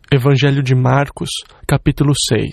Evangelho de Marcos, capítulo 6.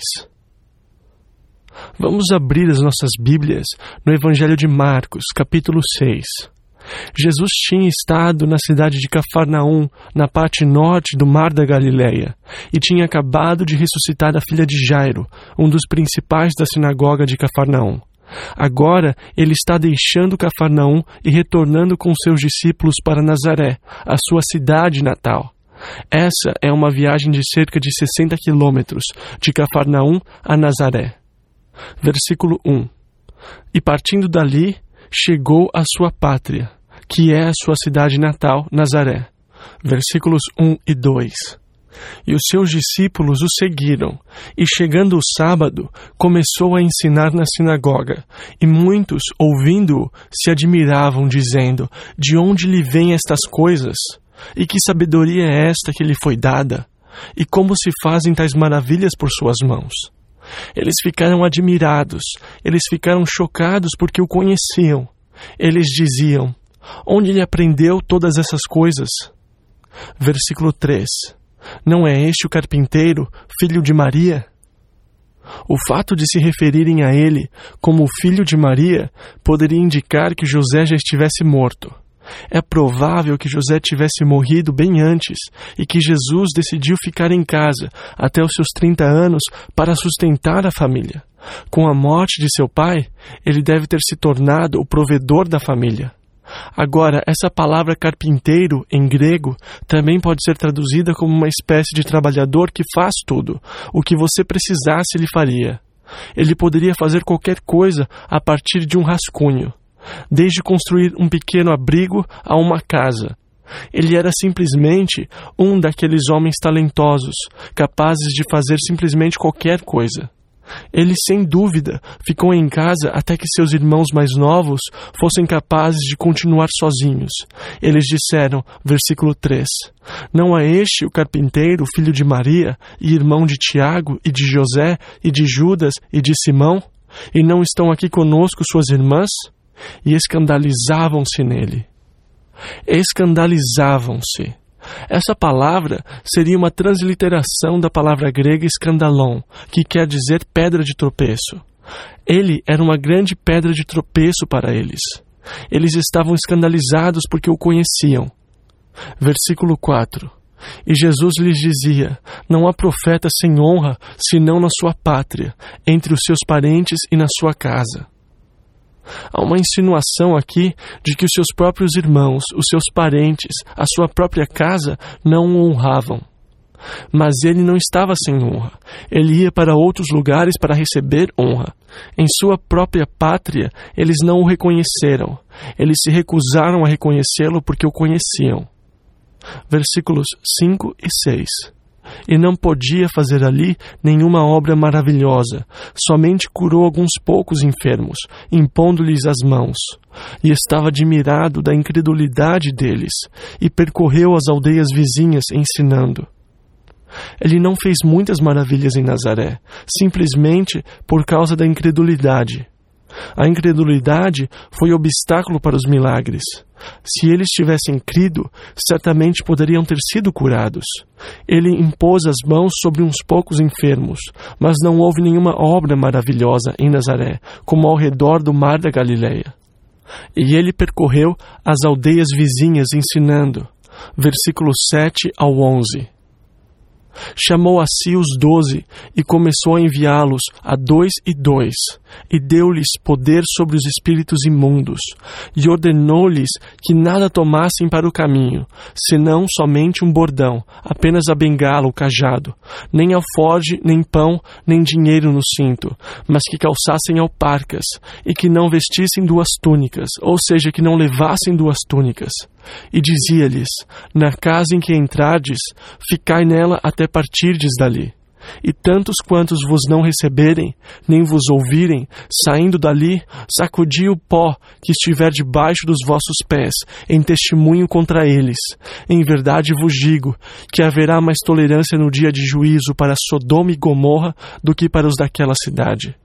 Vamos abrir as nossas Bíblias no Evangelho de Marcos, capítulo 6. Jesus tinha estado na cidade de Cafarnaum, na parte norte do Mar da Galileia, e tinha acabado de ressuscitar a filha de Jairo, um dos principais da sinagoga de Cafarnaum. Agora ele está deixando Cafarnaum e retornando com seus discípulos para Nazaré, a sua cidade natal. Essa é uma viagem de cerca de 60 quilômetros, de Cafarnaum a Nazaré. Versículo 1. E partindo dali, chegou à sua pátria, que é a sua cidade natal, Nazaré. Versículos 1 e 2. E os seus discípulos o seguiram, e chegando o sábado, começou a ensinar na sinagoga, e muitos, ouvindo-o, se admiravam, dizendo: de onde lhe vêm estas coisas? E que sabedoria é esta que lhe foi dada? E como se fazem tais maravilhas por suas mãos? Eles ficaram admirados, eles ficaram chocados porque o conheciam. Eles diziam: onde ele aprendeu todas essas coisas? Versículo 3. Não é este o carpinteiro, filho de Maria? O fato de se referirem a ele como o filho de Maria poderia indicar que José já estivesse morto. É provável que José tivesse morrido bem antes e que Jesus decidiu ficar em casa até os seus 30 anos para sustentar a família. Com a morte de seu pai, ele deve ter se tornado o provedor da família. Agora, essa palavra carpinteiro, em grego, também pode ser traduzida como uma espécie de trabalhador que faz tudo. O que você precisasse, ele faria. Ele poderia fazer qualquer coisa a partir de um rascunho, desde construir um pequeno abrigo a uma casa. Ele era simplesmente um daqueles homens talentosos, capazes de fazer simplesmente qualquer coisa. Ele, sem dúvida, ficou em casa até que seus irmãos mais novos fossem capazes de continuar sozinhos. Eles disseram, versículo 3, não é este o carpinteiro, filho de Maria, e irmão de Tiago, e de José, e de Judas, e de Simão? E não estão aqui conosco suas irmãs? E escandalizavam-se nele. Escandalizavam-se. Essa palavra seria uma transliteração da palavra grega escandalon, que quer dizer pedra de tropeço. Ele era uma grande pedra de tropeço para eles. Eles estavam escandalizados porque o conheciam. Versículo 4. E Jesus lhes dizia: não há profeta sem honra, senão na sua pátria, entre os seus parentes e na sua casa. Há uma insinuação aqui de que os seus próprios irmãos, os seus parentes, a sua própria casa não o honravam. Mas ele não estava sem honra. Ele ia para outros lugares para receber honra. Em sua própria pátria, eles não o reconheceram. Eles se recusaram a reconhecê-lo porque o conheciam. Versículos 5 e 6. E não podia fazer ali nenhuma obra maravilhosa, somente curou alguns poucos enfermos, impondo-lhes as mãos. E estava admirado da incredulidade deles, e percorreu as aldeias vizinhas ensinando. Ele não fez muitas maravilhas em Nazaré, simplesmente por causa da incredulidade. A incredulidade foi obstáculo para os milagres. Se eles tivessem crido, certamente poderiam ter sido curados. Ele impôs as mãos sobre uns poucos enfermos, mas não houve nenhuma obra maravilhosa em Nazaré, como ao redor do Mar da Galileia. E ele percorreu as aldeias vizinhas ensinando. Versículos 7 ao 11. Chamou a si os 12 e começou a enviá-los a 2 e 2, e deu-lhes poder sobre os espíritos imundos, e ordenou-lhes que nada tomassem para o caminho, senão somente um bordão, apenas a bengala, o cajado, nem alforje, nem pão, nem dinheiro no cinto, mas que calçassem alparcas, e que não vestissem 2 túnicas, ou seja, que não levassem 2 túnicas. E dizia-lhes: na casa em que entrardes, ficai nela até partirdes dali. E tantos quantos vos não receberem, nem vos ouvirem, saindo dali, sacudi o pó que estiver debaixo dos vossos pés, em testemunho contra eles. Em verdade vos digo, que haverá mais tolerância no dia de juízo para Sodoma e Gomorra do que para os daquela cidade.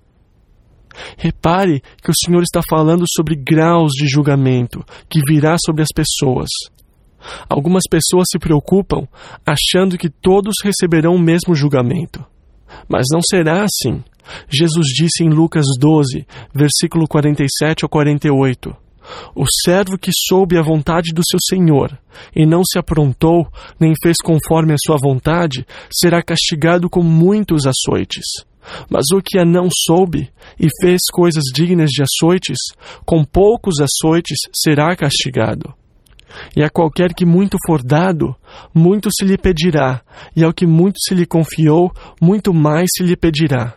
Repare que o Senhor está falando sobre graus de julgamento que virá sobre as pessoas. Algumas pessoas se preocupam achando que todos receberão o mesmo julgamento. Mas não será assim. Jesus disse em Lucas 12, versículo 47 ao 48, o servo que soube a vontade do seu Senhor e não se aprontou, nem fez conforme a sua vontade, será castigado com muitos açoites. Mas o que a não soube e fez coisas dignas de açoites, com poucos açoites será castigado. E a qualquer que muito for dado, muito se lhe pedirá, e ao que muito se lhe confiou, muito mais se lhe pedirá.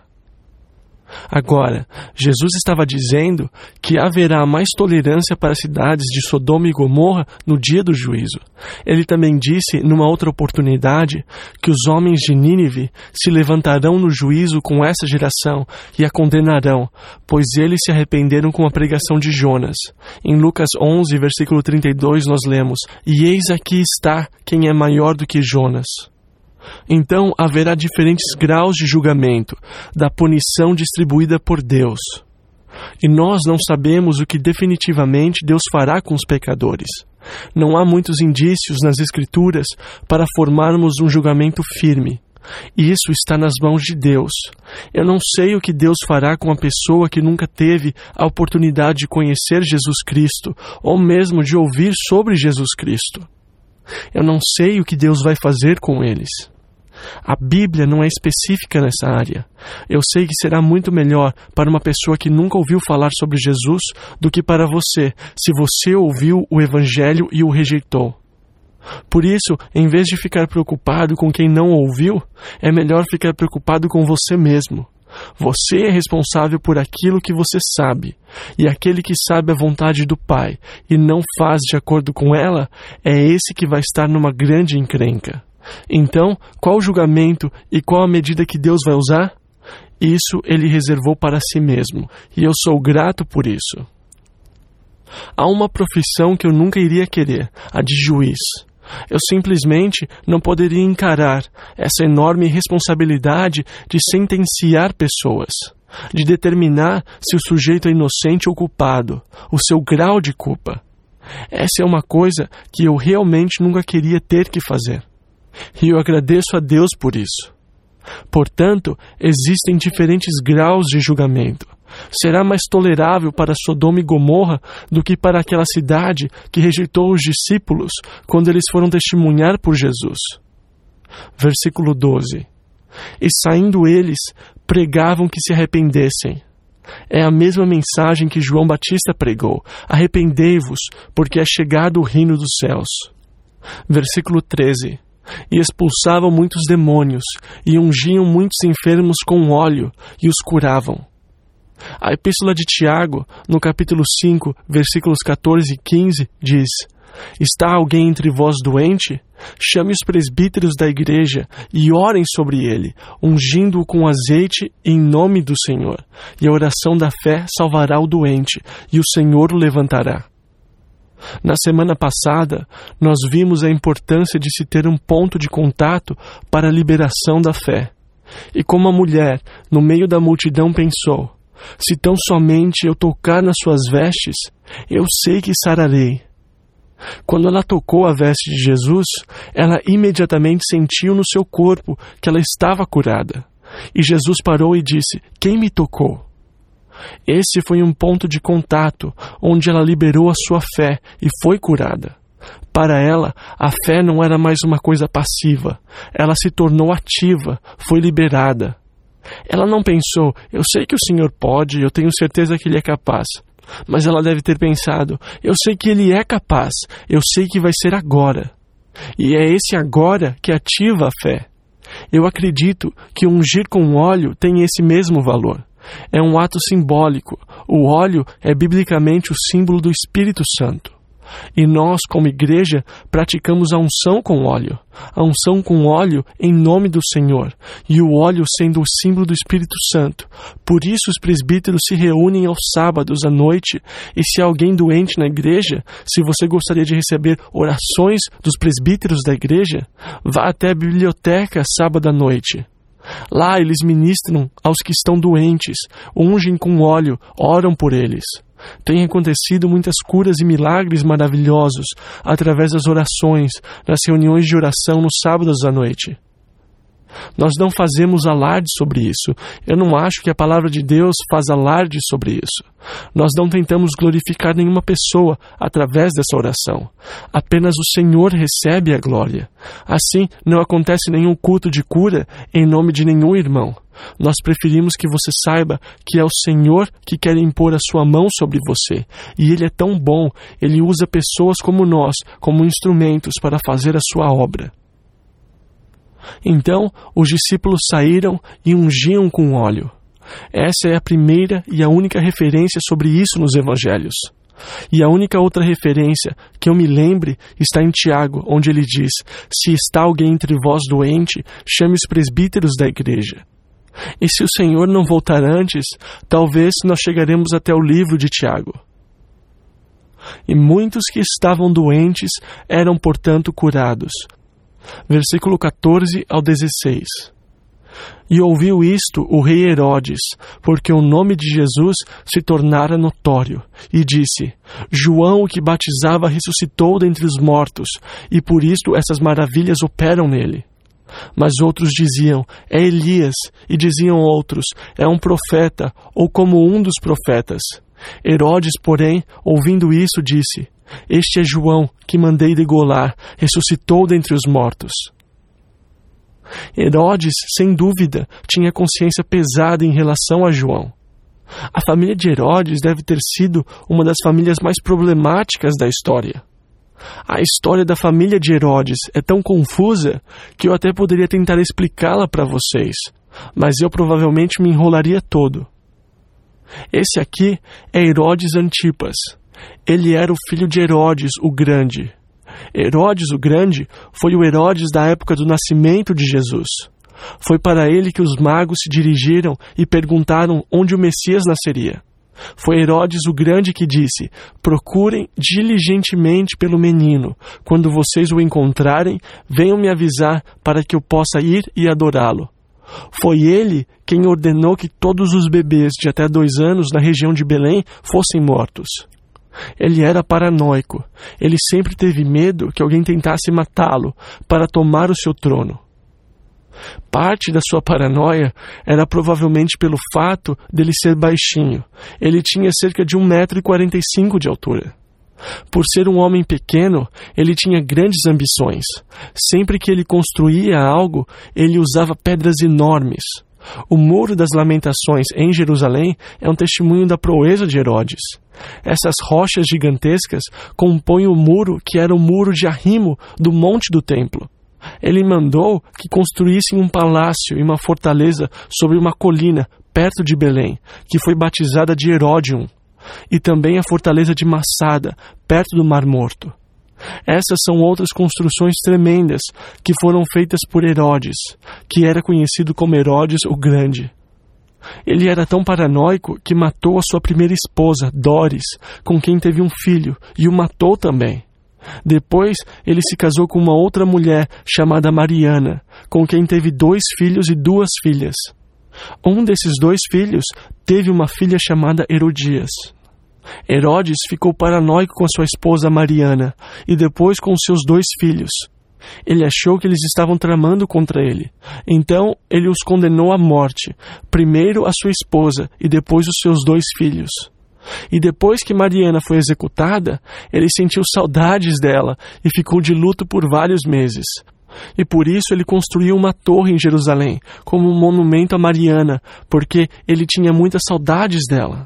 Agora, Jesus estava dizendo que haverá mais tolerância para as cidades de Sodoma e Gomorra no dia do juízo. Ele também disse, numa outra oportunidade, que os homens de Nínive se levantarão no juízo com essa geração e a condenarão, pois eles se arrependeram com a pregação de Jonas. Em Lucas 11, versículo 32, nós lemos, e eis aqui está quem é maior do que Jonas. Então haverá diferentes graus de julgamento, da punição distribuída por Deus. E nós não sabemos o que definitivamente Deus fará com os pecadores. Não há muitos indícios nas Escrituras para formarmos um julgamento firme. E isso está nas mãos de Deus. Eu não sei o que Deus fará com a pessoa que nunca teve a oportunidade de conhecer Jesus Cristo, ou mesmo de ouvir sobre Jesus Cristo. Eu não sei o que Deus vai fazer com eles. A Bíblia não é específica nessa área. Eu sei que será muito melhor para uma pessoa que nunca ouviu falar sobre Jesus do que para você, se você ouviu o Evangelho e o rejeitou. Por isso, em vez de ficar preocupado com quem não ouviu, é melhor ficar preocupado com você mesmo. Você é responsável por aquilo que você sabe, e aquele que sabe a vontade do Pai e não faz de acordo com ela, é esse que vai estar numa grande encrenca. Então, qual o julgamento e qual a medida que Deus vai usar? Isso Ele reservou para si mesmo, e eu sou grato por isso. Há uma profissão que eu nunca iria querer, a de juiz. Eu simplesmente não poderia encarar essa enorme responsabilidade de sentenciar pessoas, de determinar se o sujeito é inocente ou culpado, o seu grau de culpa. Essa é uma coisa que eu realmente nunca queria ter que fazer. E eu agradeço a Deus por isso. Portanto, existem diferentes graus de julgamento. Será mais tolerável para Sodoma e Gomorra do que para aquela cidade que rejeitou os discípulos quando eles foram testemunhar por Jesus. Versículo 12. E saindo eles, pregavam que se arrependessem. É a mesma mensagem que João Batista pregou. Arrependei-vos, porque é chegado o reino dos céus. Versículo 13. E expulsavam muitos demônios, e ungiam muitos enfermos com óleo, e os curavam. A Epístola de Tiago, no capítulo 5, versículos 14 e 15, diz: Está alguém entre vós doente? Chame os presbíteros da igreja e orem sobre ele, ungindo-o com azeite em nome do Senhor. E a oração da fé salvará o doente, e o Senhor o levantará. Na semana passada, nós vimos a importância de se ter um ponto de contato para a liberação da fé. E como a mulher, no meio da multidão, pensou: se tão somente eu tocar nas suas vestes, eu sei que sararei. Quando ela tocou a veste de Jesus, ela imediatamente sentiu no seu corpo que ela estava curada. E Jesus parou e disse: quem me tocou? Esse foi um ponto de contato onde ela liberou a sua fé e foi curada. Para ela, a fé não era mais uma coisa passiva. Ela se tornou ativa, foi liberada. Ela não pensou: eu sei que o Senhor pode, eu tenho certeza que Ele é capaz. Mas ela deve ter pensado: eu sei que Ele é capaz, eu sei que vai ser agora. E é esse agora que ativa a fé. Eu acredito que ungir com óleo tem esse mesmo valor. É um ato simbólico. O óleo é biblicamente o símbolo do Espírito Santo. E nós, como igreja, praticamos a unção com óleo. A unção com óleo em nome do Senhor. E o óleo sendo o símbolo do Espírito Santo. Por isso os presbíteros se reúnem aos sábados à noite. E se há alguém doente na igreja, se você gostaria de receber orações dos presbíteros da igreja, vá até a biblioteca sábado à noite. Lá eles ministram aos que estão doentes, ungem com óleo, oram por eles. Tem acontecido muitas curas e milagres maravilhosos através das orações, nas reuniões de oração nos sábados à noite. Nós não fazemos alarde sobre isso. Eu não acho que a palavra de Deus faz alarde sobre isso. Nós não tentamos glorificar nenhuma pessoa através dessa oração. Apenas o Senhor recebe a glória. Assim, não acontece nenhum culto de cura em nome de nenhum irmão. Nós preferimos que você saiba que é o Senhor que quer impor a sua mão sobre você. E Ele é tão bom, Ele usa pessoas como nós, como instrumentos para fazer a sua obra. Então, os discípulos saíram e ungiam com óleo. Essa é a primeira e a única referência sobre isso nos evangelhos. E a única outra referência que eu me lembre está em Tiago, onde ele diz: se está alguém entre vós doente, chame os presbíteros da igreja. E se o Senhor não voltar antes, talvez nós chegaremos até o livro de Tiago. E muitos que estavam doentes eram, portanto, curados. Versículo 14 ao 16. E ouviu isto o rei Herodes, porque o nome de Jesus se tornara notório, e disse: João, o que batizava, ressuscitou dentre os mortos, e por isto essas maravilhas operam nele. Mas outros diziam: é Elias, e diziam outros: é um profeta, ou como um dos profetas. Herodes, porém, ouvindo isso, disse: este é João, que mandei degolar, ressuscitou dentre os mortos. Herodes, sem dúvida, tinha consciência pesada em relação a João. A família de Herodes deve ter sido uma das famílias mais problemáticas da história. A história da família de Herodes é tão confusa que eu até poderia tentar explicá-la para vocês, mas eu provavelmente me enrolaria todo. Esse aqui é Herodes Antipas. Ele era o filho de Herodes o Grande. Herodes o Grande foi o Herodes da época do nascimento de Jesus. Foi para ele que os magos se dirigiram e perguntaram onde o Messias nasceria. Foi Herodes o Grande que disse: procurem diligentemente pelo menino. Quando vocês o encontrarem, venham me avisar para que eu possa ir e adorá-lo. Foi ele quem ordenou que todos os bebês de até 2 anos na região de Belém fossem mortos. Ele era paranoico. Ele sempre teve medo que alguém tentasse matá-lo para tomar o seu trono. Parte da sua paranoia era provavelmente pelo fato dele ser baixinho. Ele tinha cerca de 1,45 m de altura. Por ser um homem pequeno, ele tinha grandes ambições. Sempre que ele construía algo, ele usava pedras enormes. O Muro das Lamentações em Jerusalém é um testemunho da proeza de Herodes. Essas rochas gigantescas compõem o muro que era o muro de arrimo do monte do templo. Ele mandou que construíssem um palácio e uma fortaleza sobre uma colina perto de Belém, que foi batizada de Heródion, e também a fortaleza de Massada, perto do Mar Morto. Essas são outras construções tremendas que foram feitas por Herodes, que era conhecido como Herodes o Grande. Ele era tão paranoico que matou a sua primeira esposa, Doris, com quem teve um filho, e o matou também. Depois, ele se casou com uma outra mulher chamada Mariana, com quem teve 2 filhos e 2 filhas. Um desses 2 filhos teve uma filha chamada Herodias. Herodes ficou paranoico com a sua esposa Mariana e depois com seus 2 filhos. Ele achou que eles estavam tramando contra ele. Então, ele os condenou à morte, primeiro a sua esposa e depois os seus 2 filhos. E depois que Mariana foi executada, ele sentiu saudades dela e ficou de luto por vários meses. E por isso ele construiu uma torre em Jerusalém, como um monumento a Mariana, porque ele tinha muitas saudades dela.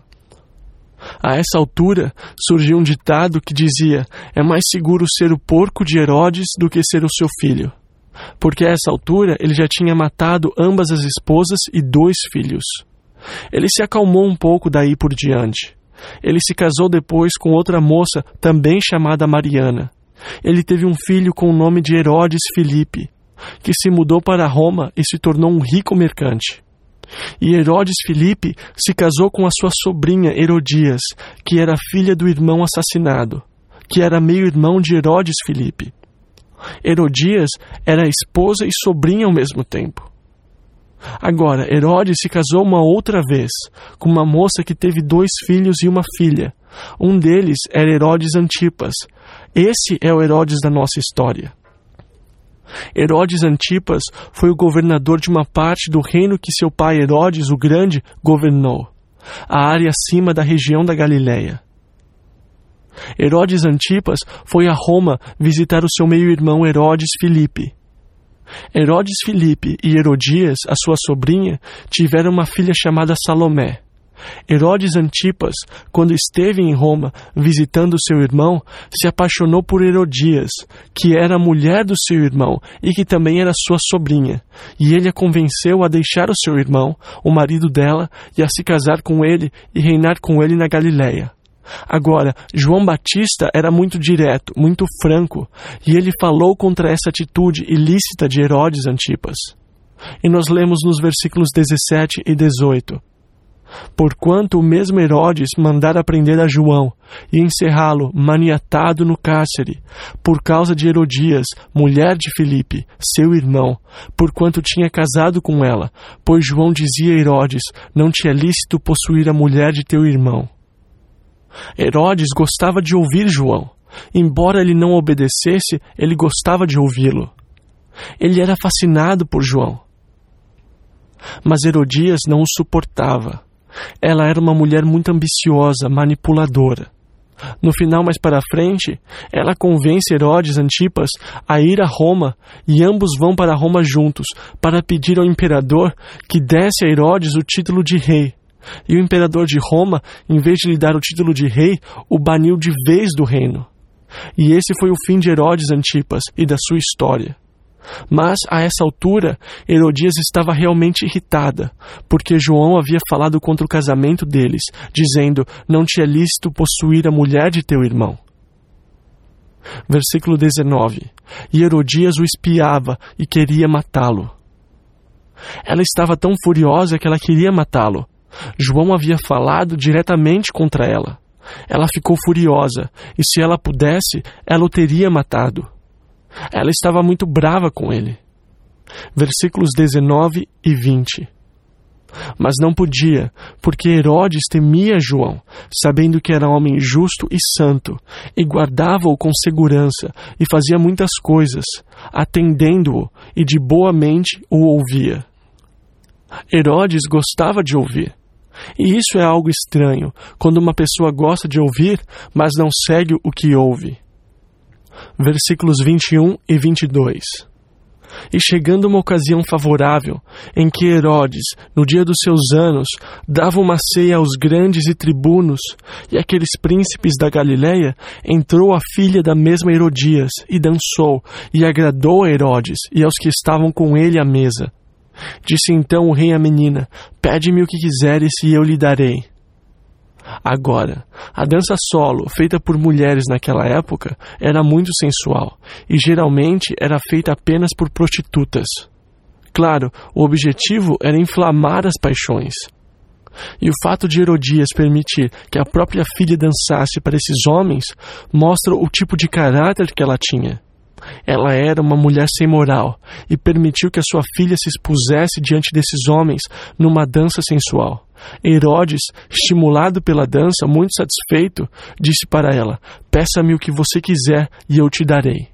A essa altura, surgiu um ditado que dizia: é mais seguro ser o porco de Herodes do que ser o seu filho. Porque a essa altura ele já tinha matado ambas as esposas e 2 filhos. Ele se acalmou um pouco daí por diante. Ele se casou depois com outra moça, também chamada Mariana. Ele teve um filho com o nome de Herodes Filipe, que se mudou para Roma e se tornou um rico mercante. E Herodes Filipe se casou com a sua sobrinha Herodias, que era filha do irmão assassinado, que era meio-irmão de Herodes Filipe. Herodias era esposa e sobrinha ao mesmo tempo. Agora, Herodes se casou uma outra vez, com uma moça que teve 2 filhos e uma filha, Um deles era Herodes Antipas. Esse é o Herodes da nossa história. Herodes Antipas foi o governador de uma parte do reino que seu pai Herodes o Grande governou, a área acima da região da Galileia. Herodes Antipas foi a Roma visitar o seu meio-irmão Herodes Filipe. Herodes Filipe e Herodias, a sua sobrinha, tiveram uma filha chamada Salomé. Herodes Antipas, quando esteve em Roma visitando seu irmão, se apaixonou por Herodias, que era a mulher do seu irmão e que também era sua sobrinha, e ele a convenceu a deixar o seu irmão, o marido dela, e a se casar com ele e reinar com ele na Galileia. Agora, João Batista era muito direto, muito franco, e ele falou contra essa atitude ilícita de Herodes Antipas. E nós lemos nos versículos 17 e 18. Porquanto o mesmo Herodes mandara prender a João e encerrá-lo maniatado no cárcere, por causa de Herodias, mulher de Filipe, seu irmão, porquanto tinha casado com ela, pois João dizia a Herodes, não te é lícito possuir a mulher de teu irmão. Herodes gostava de ouvir João. Embora ele não obedecesse, ele gostava de ouvi-lo. Ele era fascinado por João. Mas Herodias não o suportava. Ela era uma mulher muito ambiciosa, manipuladora. No final, mais para frente, ela convence Herodes Antipas a ir a Roma e ambos vão para Roma juntos para pedir ao imperador que desse a Herodes o título de rei. E o imperador de Roma, em vez de lhe dar o título de rei, o baniu de vez do reino. E esse foi o fim de Herodes Antipas e da sua história. Mas, a essa altura, Herodias estava realmente irritada, porque João havia falado contra o casamento deles, dizendo, não te é lícito possuir a mulher de teu irmão. Versículo 19. E Herodias o espiava e queria matá-lo. Ela estava tão furiosa que ela queria matá-lo. João havia falado diretamente contra ela. Ela ficou furiosa, e se ela pudesse, ela o teria matado. Ela estava muito brava com ele. Versículos 19 e 20. Mas não podia, porque Herodes temia João, sabendo que era homem justo e santo, e guardava-o com segurança, e fazia muitas coisas, atendendo-o, e de boa mente o ouvia. Herodes gostava de ouvir. E isso é algo estranho, quando uma pessoa gosta de ouvir, mas não segue o que ouve. Versículos 21 e 22. E chegando uma ocasião favorável, em que Herodes, no dia dos seus anos, dava uma ceia aos grandes e tribunos, e aqueles príncipes da Galileia, entrou a filha da mesma Herodias, e dançou, e agradou a Herodes, e aos que estavam com ele à mesa. Disse então o rei à menina, pede-me o que quiseres e eu lhe darei. Agora, a dança solo, feita por mulheres naquela época, era muito sensual, e geralmente era feita apenas por prostitutas. Claro, o objetivo era inflamar as paixões. E o fato de Herodias permitir que a própria filha dançasse para esses homens, mostra o tipo de caráter que ela tinha. Ela era uma mulher sem moral e permitiu que a sua filha se expusesse diante desses homens numa dança sensual. Herodes, estimulado pela dança, muito satisfeito, disse para ela, peça-me o que você quiser e eu te darei.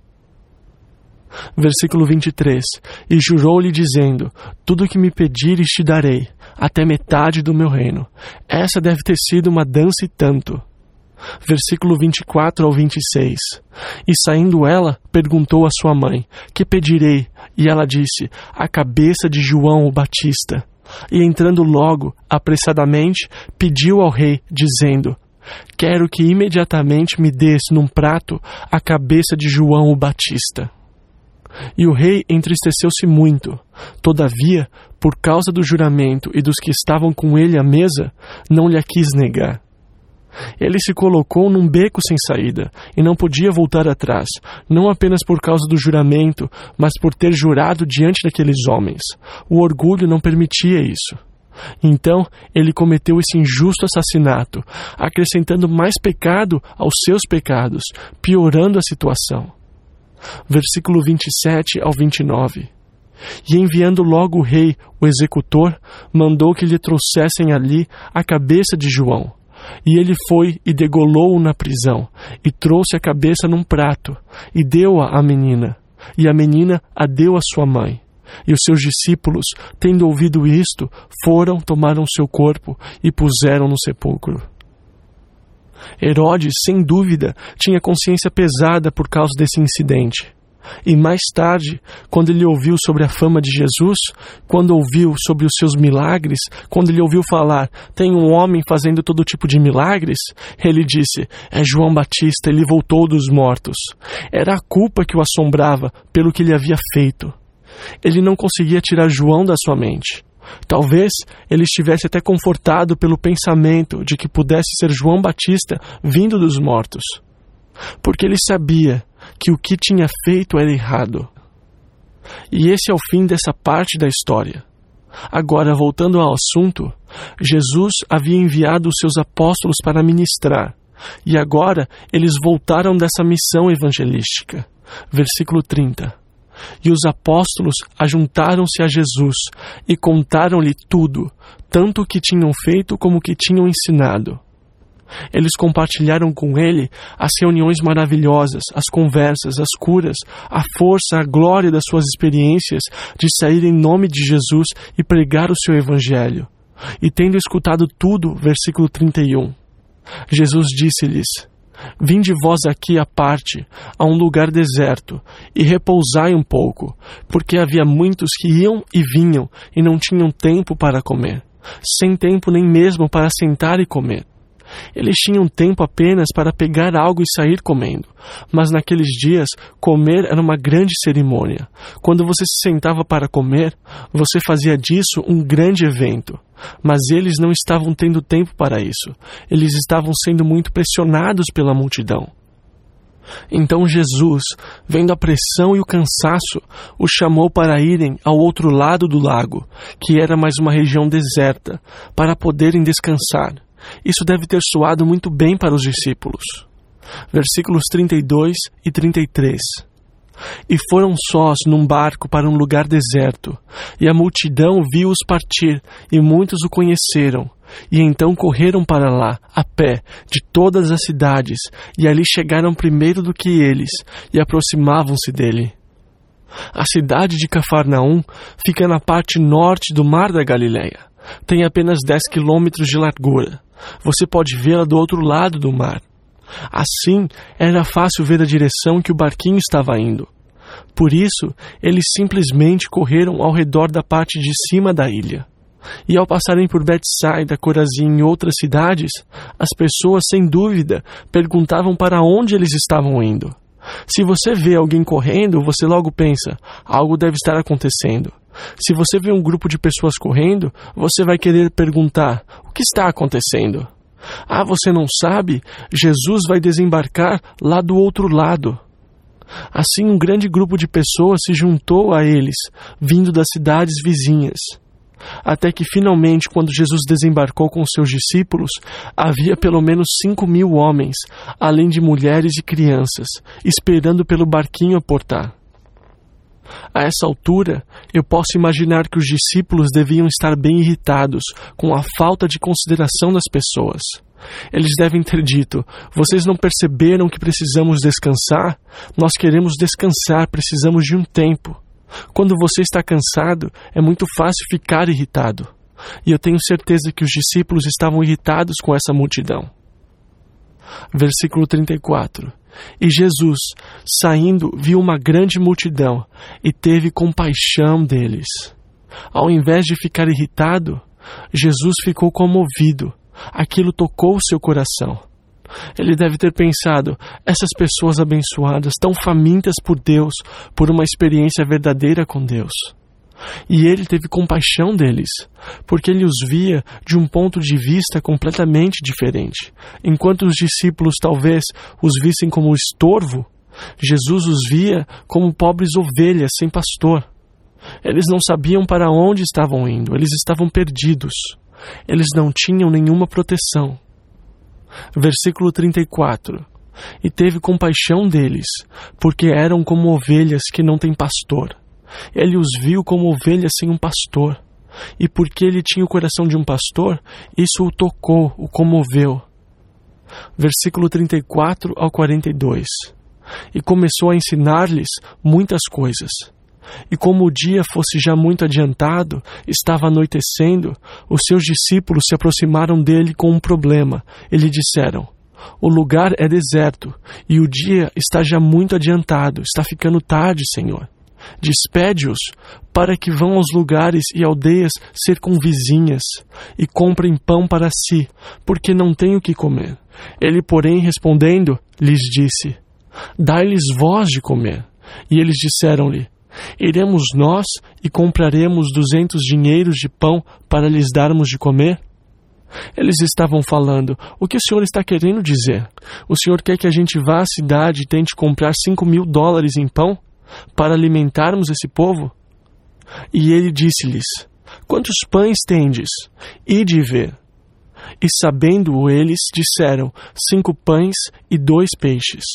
Versículo 23. E jurou-lhe dizendo, tudo o que me pedires te darei, até metade do meu reino. Essa deve ter sido uma dança e tanto. Versículo 24 ao 26. E saindo ela, perguntou à sua mãe, que pedirei? E ela disse, a cabeça de João o Batista. E entrando logo, apressadamente, pediu ao rei, dizendo, quero que imediatamente me des num prato a cabeça de João o Batista. E o rei entristeceu-se muito. Todavia, por causa do juramento e dos que estavam com ele à mesa, não lhe quis negar. Ele se colocou num beco sem saída e não podia voltar atrás, não apenas por causa do juramento, mas por ter jurado diante daqueles homens. O orgulho não permitia isso. Então, ele cometeu esse injusto assassinato, acrescentando mais pecado aos seus pecados, piorando a situação. Versículo 27 ao 29. E enviando logo o rei, o executor, mandou que lhe trouxessem ali a cabeça de João. E ele foi e degolou-o na prisão, e trouxe a cabeça num prato, e deu-a à menina, e a menina a deu à sua mãe. E os seus discípulos, tendo ouvido isto, foram, tomaram seu corpo e puseram no sepulcro. Herodes, sem dúvida, tinha consciência pesada por causa desse incidente. E mais tarde, quando ele ouviu sobre a fama de Jesus, quando ouviu sobre os seus milagres, quando ele ouviu falar, tem um homem fazendo todo tipo de milagres, ele disse, é João Batista, ele voltou dos mortos. Era a culpa que o assombrava pelo que ele havia feito. Ele não conseguia tirar João da sua mente. Talvez ele estivesse até confortado pelo pensamento de que pudesse ser João Batista vindo dos mortos, porque ele sabia que o que tinha feito era errado. E esse é o fim dessa parte da história. Agora, voltando ao assunto, Jesus havia enviado os seus apóstolos para ministrar, e agora eles voltaram dessa missão evangelística. Versículo 30. E os apóstolos ajuntaram-se a Jesus e contaram-lhe tudo, tanto o que tinham feito como o que tinham ensinado. Eles compartilharam com ele as reuniões maravilhosas, as conversas, as curas, a força, a glória das suas experiências de sair em nome de Jesus e pregar o seu evangelho. E tendo escutado tudo, versículo 31, Jesus disse-lhes, vinde vós aqui à parte, a um lugar deserto, e repousai um pouco, porque havia muitos que iam e vinham, e não tinham tempo para comer, sem tempo nem mesmo para sentar e comer. Eles tinham tempo apenas para pegar algo e sair comendo, mas naqueles dias, comer era uma grande cerimônia. Quando você se sentava para comer, você fazia disso um grande evento. Mas eles não estavam tendo tempo para isso. Eles estavam sendo muito pressionados pela multidão. Então Jesus, vendo a pressão e o cansaço, os chamou para irem ao outro lado do lago, que era mais uma região deserta, para poderem descansar. Isso deve ter soado muito bem para os discípulos. Versículos 32 e 33. E foram sós num barco para um lugar deserto, e a multidão viu-os partir, e muitos o conheceram. E então correram para lá, a pé, de todas as cidades, e ali chegaram primeiro do que eles, e aproximavam-se dele. A cidade de Cafarnaum fica na parte norte do Mar da Galileia. Tem apenas 10 quilômetros de largura. Você pode vê-la do outro lado do mar. Assim, era fácil ver a direção que o barquinho estava indo. Por isso, eles simplesmente correram ao redor da parte de cima da ilha. E ao passarem por Betsaida, Corazim e outras cidades, as pessoas, sem dúvida, perguntavam para onde eles estavam indo. Se você vê alguém correndo, você logo pensa, algo deve estar acontecendo. Se você vê um grupo de pessoas correndo, você vai querer perguntar, o que está acontecendo? Ah, você não sabe? Jesus vai desembarcar lá do outro lado. Assim, um grande grupo de pessoas se juntou a eles, vindo das cidades vizinhas. Até que, finalmente, quando Jesus desembarcou com seus discípulos, havia pelo menos 5.000 homens, além de mulheres e crianças, esperando pelo barquinho aportar. A essa altura, eu posso imaginar que os discípulos deviam estar bem irritados com a falta de consideração das pessoas. Eles devem ter dito, vocês não perceberam que precisamos descansar? Nós queremos descansar, precisamos de um tempo. Quando você está cansado, é muito fácil ficar irritado. E eu tenho certeza que os discípulos estavam irritados com essa multidão. Versículo 34. E Jesus, saindo, viu uma grande multidão e teve compaixão deles. Ao invés de ficar irritado, Jesus ficou comovido. Aquilo tocou o seu coração. Ele deve ter pensado, essas pessoas abençoadas, tão famintas por Deus, por uma experiência verdadeira com Deus. E ele teve compaixão deles, porque ele os via de um ponto de vista completamente diferente. Enquanto os discípulos talvez os vissem como estorvo, Jesus os via como pobres ovelhas sem pastor. Eles não sabiam para onde estavam indo, eles estavam perdidos. Eles não tinham nenhuma proteção. Versículo 34. E teve compaixão deles, porque eram como ovelhas que não têm pastor. Ele os viu como ovelhas sem um pastor. E porque ele tinha o coração de um pastor, isso o tocou, o comoveu. Versículo 34 ao 42. E começou a ensinar-lhes muitas coisas. E como o dia fosse já muito adiantado, estava anoitecendo, os seus discípulos se aproximaram dele com um problema. E lhe disseram: o lugar é deserto, e o dia está já muito adiantado, está ficando tarde, Senhor. Despede-os, para que vão aos lugares e aldeias circunvizinhas, e comprem pão para si, porque não têm o que comer. Ele, porém, respondendo, lhes disse: dai-lhes vós de comer. E eles disseram-lhe: iremos nós e compraremos 200 dinheiros de pão para lhes darmos de comer? Eles estavam falando: o que o senhor está querendo dizer? O senhor quer que a gente vá à cidade e tente comprar $5.000 em pão para alimentarmos esse povo? E ele disse-lhes: quantos pães tendes? Ide ver. E sabendo-o eles, disseram: 5 pães e 2 peixes.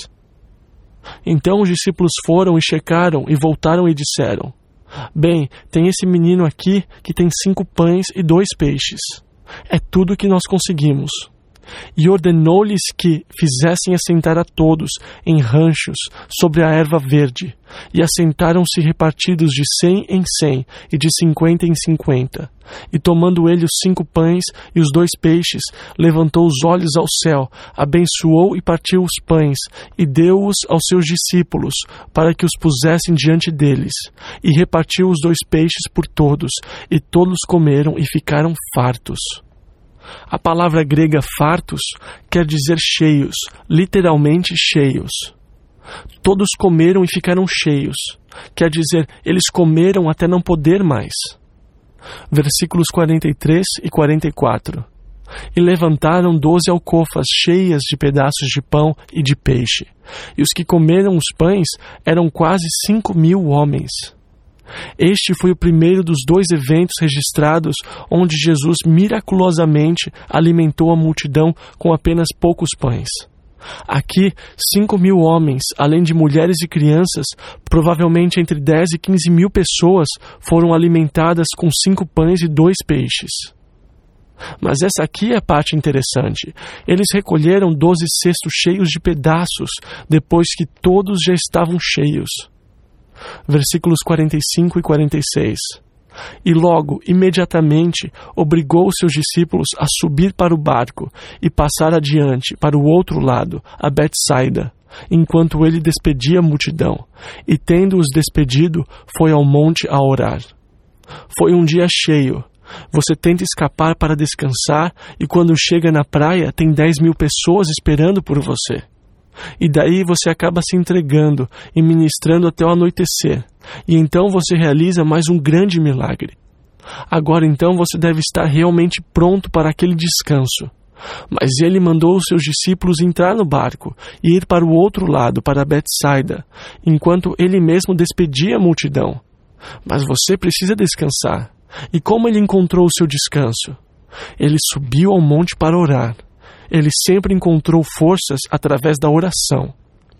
Então os discípulos foram e checaram e voltaram e disseram: bem, tem esse menino aqui que tem 5 pães e 2 peixes. É tudo o que nós conseguimos. E ordenou-lhes que fizessem assentar a todos em ranchos sobre a erva verde. E assentaram-se repartidos de 100 em 100 e de 50 em 50. E tomando ele os 5 pães e os 2 peixes, levantou os olhos ao céu, abençoou e partiu os pães, e deu-os aos seus discípulos, para que os pusessem diante deles. E repartiu os 2 peixes por todos, e todos comeram e ficaram fartos. A palavra grega fartos quer dizer cheios, literalmente cheios. Todos comeram e ficaram cheios. Quer dizer, eles comeram até não poder mais. Versículos 43 e 44. E levantaram 12 alcofas cheias de pedaços de pão e de peixe. E os que comeram os pães eram quase 5.000 homens. Este foi o primeiro dos 2 eventos registrados onde Jesus miraculosamente alimentou a multidão com apenas poucos pães. Aqui, 5.000 homens, além de mulheres e crianças, provavelmente entre 10 e 15 mil pessoas, foram alimentadas com 5 pães e 2 peixes. Mas essa aqui é a parte interessante. Eles recolheram 12 cestos cheios de pedaços, depois que todos já estavam cheios. Versículos 45 e 46. E logo, imediatamente, obrigou os seus discípulos a subir para o barco e passar adiante, para o outro lado, a Betsaida, enquanto ele despedia a multidão. E tendo-os despedido, foi ao monte a orar. Foi um dia cheio. Você tenta escapar para descansar e quando chega na praia tem 10.000 pessoas esperando por você. E daí você acaba se entregando e ministrando até o anoitecer. E então você realiza mais um grande milagre. Agora então você deve estar realmente pronto para aquele descanso. Mas ele mandou os seus discípulos entrar no barco e ir para o outro lado, para Betsaida, enquanto ele mesmo despedia a multidão. Mas você precisa descansar. E como ele encontrou o seu descanso? Ele subiu ao monte para orar. Ele sempre encontrou forças através da oração.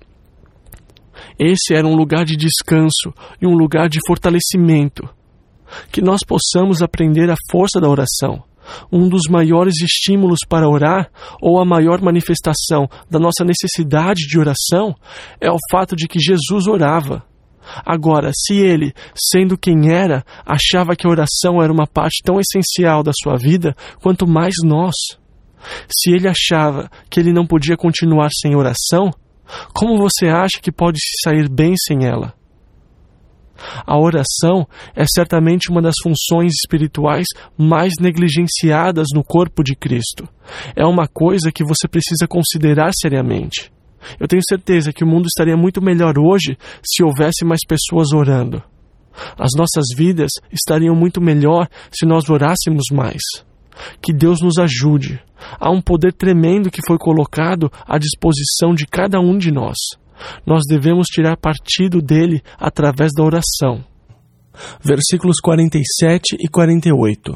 Esse era um lugar de descanso e um lugar de fortalecimento. Que nós possamos aprender a força da oração. Um dos maiores estímulos para orar, ou a maior manifestação da nossa necessidade de oração, é o fato de que Jesus orava. Agora, se ele, sendo quem era, achava que a oração era uma parte tão essencial da sua vida, quanto mais nós. Se ele achava que ele não podia continuar sem oração, como você acha que pode se sair bem sem ela? A oração é certamente uma das funções espirituais mais negligenciadas no corpo de Cristo. É uma coisa que você precisa considerar seriamente. Eu tenho certeza que o mundo estaria muito melhor hoje se houvesse mais pessoas orando. As nossas vidas estariam muito melhor se nós orássemos mais. Que Deus nos ajude. Há um poder tremendo que foi colocado à disposição de cada um de nós. Nós devemos tirar partido dele através da oração. Versículos 47 e 48.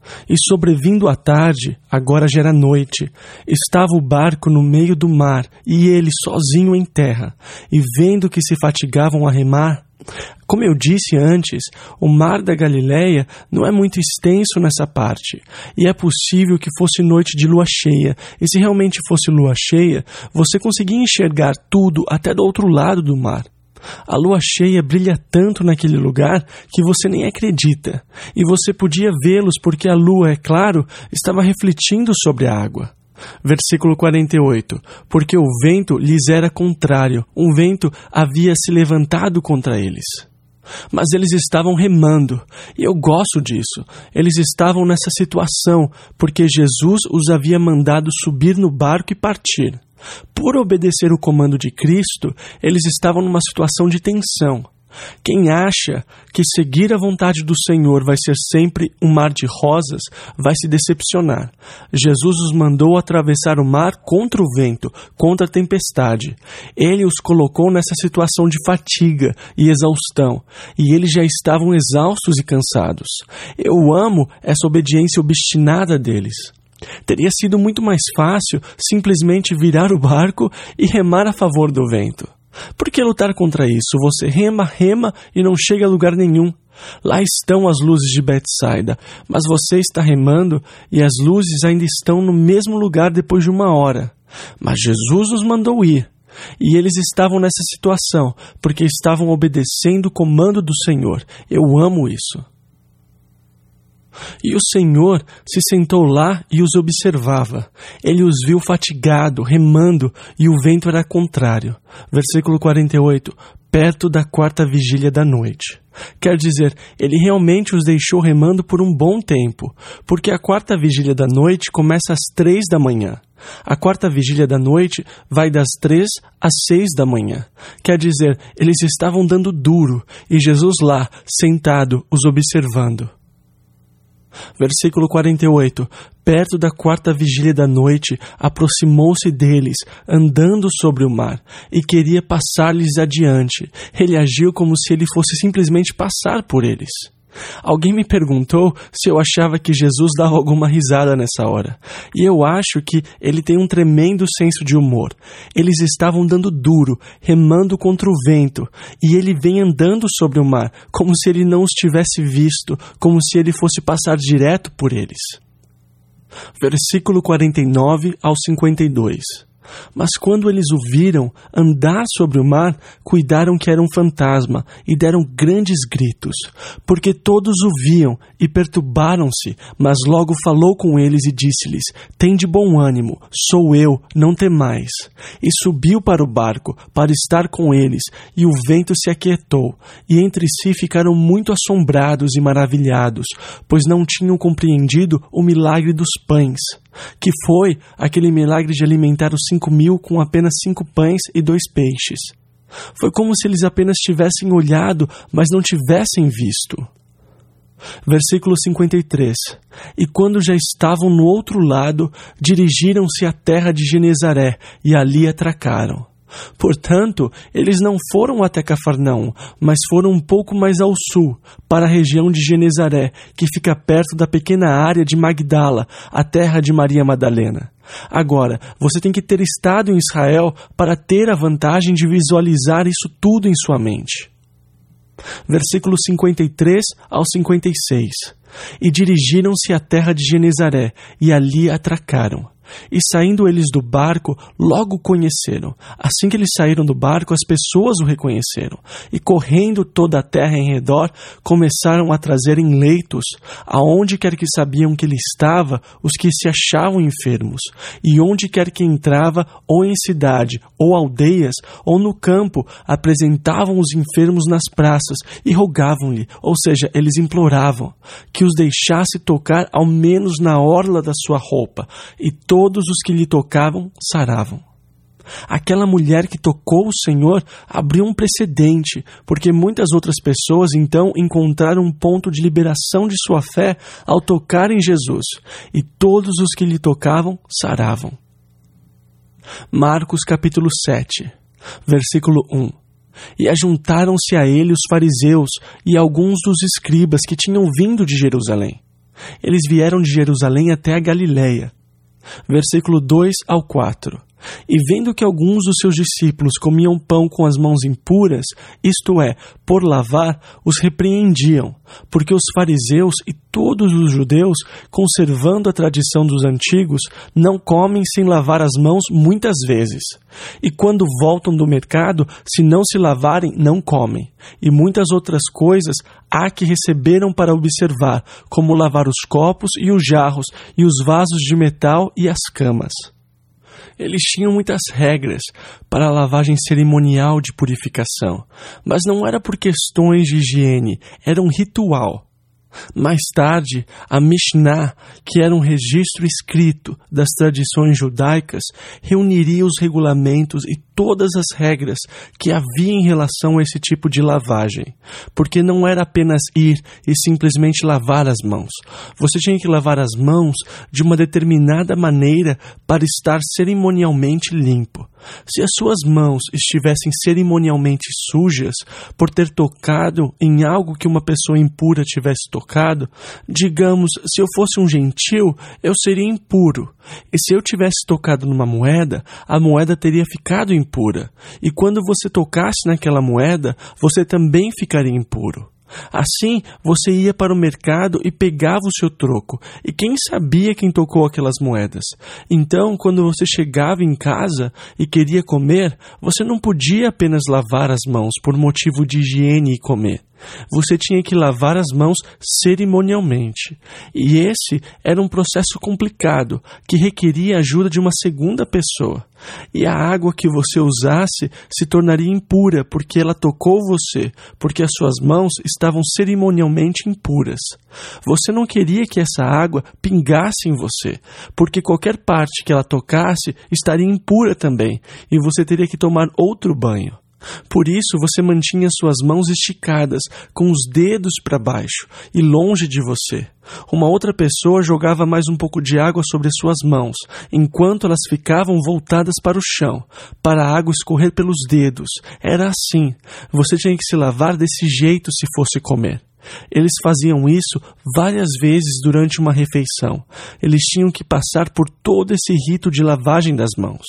E sobrevindo a tarde, agora já era noite, estava o barco no meio do mar e ele sozinho em terra, e vendo que se fatigavam a remar. Como eu disse antes, o mar da Galileia não é muito extenso nessa parte, e é possível que fosse noite de lua cheia, e se realmente fosse lua cheia, você conseguia enxergar tudo até do outro lado do mar. A lua cheia brilha tanto naquele lugar que você nem acredita, e você podia vê-los porque a lua, é claro, estava refletindo sobre a água. Versículo 48. Porque o vento lhes era contrário, um vento havia se levantado contra eles. Mas eles estavam remando, e eu gosto disso. Eles estavam nessa situação porque Jesus os havia mandado subir no barco e partir. Por obedecer o comando de Cristo, eles estavam numa situação de tensão. Quem acha que seguir a vontade do Senhor vai ser sempre um mar de rosas, vai se decepcionar. Jesus os mandou atravessar o mar contra o vento, contra a tempestade. Ele os colocou nessa situação de fatiga e exaustão, e eles já estavam exaustos e cansados. Eu amo essa obediência obstinada deles. Teria sido muito mais fácil simplesmente virar o barco e remar a favor do vento. Por que lutar contra isso? Você rema e não chega a lugar nenhum. Lá estão as luzes de Betsaida, mas você está remando e as luzes ainda estão no mesmo lugar depois de 1 hora. Mas Jesus os mandou ir. E eles estavam nessa situação porque estavam obedecendo o comando do Senhor. Eu amo isso. E o Senhor se sentou lá e os observava. Ele os viu fatigado, remando, e o vento era contrário. Versículo 48. Perto da 4ª vigília da noite. Quer dizer, ele realmente os deixou remando por um bom tempo, porque a 4ª vigília da noite começa às 3 da manhã. A 4ª vigília da noite vai das 3 às 6 da manhã. Quer dizer, eles estavam dando duro, e Jesus lá, sentado, os observando. Versículo 48. Perto da 4ª vigília da noite, aproximou-se deles, andando sobre o mar, e queria passar-lhes adiante. Ele agiu como se ele fosse simplesmente passar por eles. Alguém me perguntou se eu achava que Jesus dava alguma risada nessa hora. E eu acho que ele tem um tremendo senso de humor. Eles estavam dando duro, remando contra o vento, e ele vem andando sobre o mar, como se ele não os tivesse visto, como se ele fosse passar direto por eles. Versículo 49 ao 52. Mas quando eles o viram andar sobre o mar, cuidaram que era um fantasma e deram grandes gritos, porque todos o viam e perturbaram-se, mas logo falou com eles e disse-lhes: Tende bom ânimo, sou eu, não temais. E subiu para o barco para estar com eles, e o vento se aquietou, e entre si ficaram muito assombrados e maravilhados, pois não tinham compreendido o milagre dos pães, que foi aquele milagre de alimentar os 5.000 com apenas 5 pães e 2 peixes. Foi como se eles apenas tivessem olhado, mas não tivessem visto. Versículo 53. E quando já estavam no outro lado, dirigiram-se à terra de Genezaré e ali atracaram. Portanto, eles não foram até Cafarnaum, mas foram um pouco mais ao sul, para a região de Genezaré, que fica perto da pequena área de Magdala, a terra de Maria Madalena. Agora, você tem que ter estado em Israel para ter a vantagem de visualizar isso tudo em sua mente. Versículo 53 ao 56. E dirigiram-se à terra de Genezaré, e ali atracaram. E saindo eles do barco, logo o conheceram. Assim que eles saíram do barco, as pessoas o reconheceram. E correndo toda a terra em redor, começaram a trazer em leitos, aonde quer que sabiam que ele estava, os que se achavam enfermos. E onde quer que entrava, ou em cidade, ou aldeias, ou no campo, apresentavam os enfermos nas praças e rogavam-lhe, ou seja, eles imploravam, que os deixasse tocar ao menos na orla da sua roupa. E todos os que lhe tocavam saravam. Aquela mulher que tocou o Senhor abriu um precedente, porque muitas outras pessoas então encontraram um ponto de liberação de sua fé ao tocar em Jesus, e todos os que lhe tocavam saravam. Marcos capítulo 7, versículo 1. E ajuntaram-se a ele os fariseus e alguns dos escribas que tinham vindo de Jerusalém. Eles vieram de Jerusalém até a Galileia. Versículo 2 ao 4. E vendo que alguns dos seus discípulos comiam pão com as mãos impuras, isto é, por lavar, os repreendiam, porque os fariseus e todos os judeus, conservando a tradição dos antigos, não comem sem lavar as mãos muitas vezes. E quando voltam do mercado, se não se lavarem, não comem. E muitas outras coisas há que receberam para observar, como lavar os copos e os jarros, e os vasos de metal e as camas. Eles tinham muitas regras para a lavagem cerimonial de purificação, mas não era por questões de higiene, era um ritual. Mais tarde, a Mishnah, que era um registro escrito das tradições judaicas, reuniria os regulamentos e todas as regras que havia em relação a esse tipo de lavagem, porque não era apenas ir e simplesmente lavar as mãos. Você tinha que lavar as mãos de uma determinada maneira para estar cerimonialmente limpo. Se as suas mãos estivessem cerimonialmente sujas por ter tocado em algo que uma pessoa impura tivesse tocado, digamos, se eu fosse um gentil, eu seria impuro. E se eu tivesse tocado numa moeda, a moeda teria ficado impura. E quando você tocasse naquela moeda, você também ficaria impuro. Assim, você ia para o mercado e pegava o seu troco, e quem sabia quem tocou aquelas moedas? Então, quando você chegava em casa e queria comer, você não podia apenas lavar as mãos por motivo de higiene e comer. Você tinha que lavar as mãos cerimonialmente. E esse era um processo complicado, que requeria a ajuda de uma segunda pessoa. E a água que você usasse se tornaria impura, porque ela tocou você, porque as suas mãos estavam cerimonialmente impuras. Você não queria que essa água pingasse em você, porque qualquer parte que ela tocasse estaria impura também, e você teria que tomar outro banho. Por isso, você mantinha suas mãos esticadas, com os dedos para baixo e longe de você. Uma outra pessoa jogava mais um pouco de água sobre suas mãos, enquanto elas ficavam voltadas para o chão, para a água escorrer pelos dedos. Era assim. Você tinha que se lavar desse jeito se fosse comer. Eles faziam isso várias vezes durante uma refeição. Eles tinham que passar por todo esse rito de lavagem das mãos.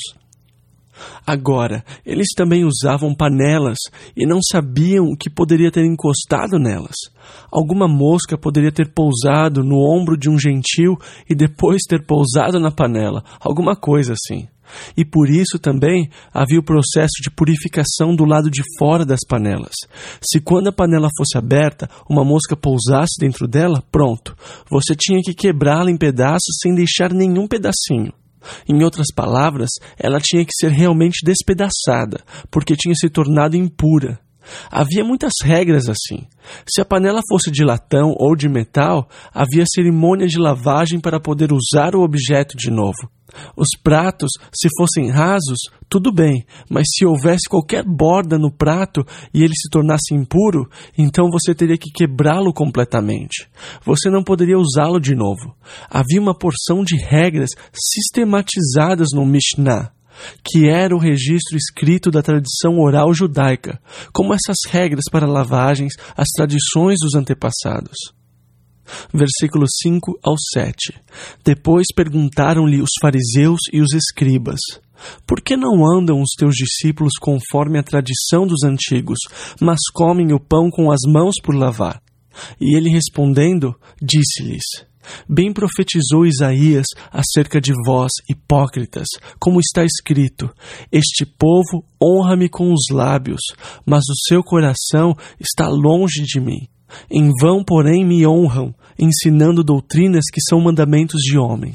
Agora, eles também usavam panelas e não sabiam o que poderia ter encostado nelas. Alguma mosca poderia ter pousado no ombro de um gentil e depois ter pousado na panela, alguma coisa assim. E por isso também havia o processo de purificação do lado de fora das panelas. Se quando a panela fosse aberta, uma mosca pousasse dentro dela, pronto, você tinha que quebrá-la em pedaços sem deixar nenhum pedacinho. Em outras palavras, ela tinha que ser realmente despedaçada, porque tinha se tornado impura. Havia muitas regras assim. Se a panela fosse de latão ou de metal, havia cerimônia de lavagem para poder usar o objeto de novo. Os pratos, se fossem rasos, tudo bem, mas se houvesse qualquer borda no prato e ele se tornasse impuro, então você teria que quebrá-lo completamente. Você não poderia usá-lo de novo. Havia uma porção de regras sistematizadas no Mishnah, que era o registro escrito da tradição oral judaica, como essas regras para lavagens, as tradições dos antepassados. Versículos 5 ao 7. Depois perguntaram-lhe os fariseus e os escribas: por que não andam os teus discípulos conforme a tradição dos antigos, mas comem o pão com as mãos por lavar? E ele respondendo, disse-lhes: bem profetizou Isaías acerca de vós, hipócritas, como está escrito: este povo honra-me com os lábios, mas o seu coração está longe de mim. Em vão, porém, me honram, ensinando doutrinas que são mandamentos de homens.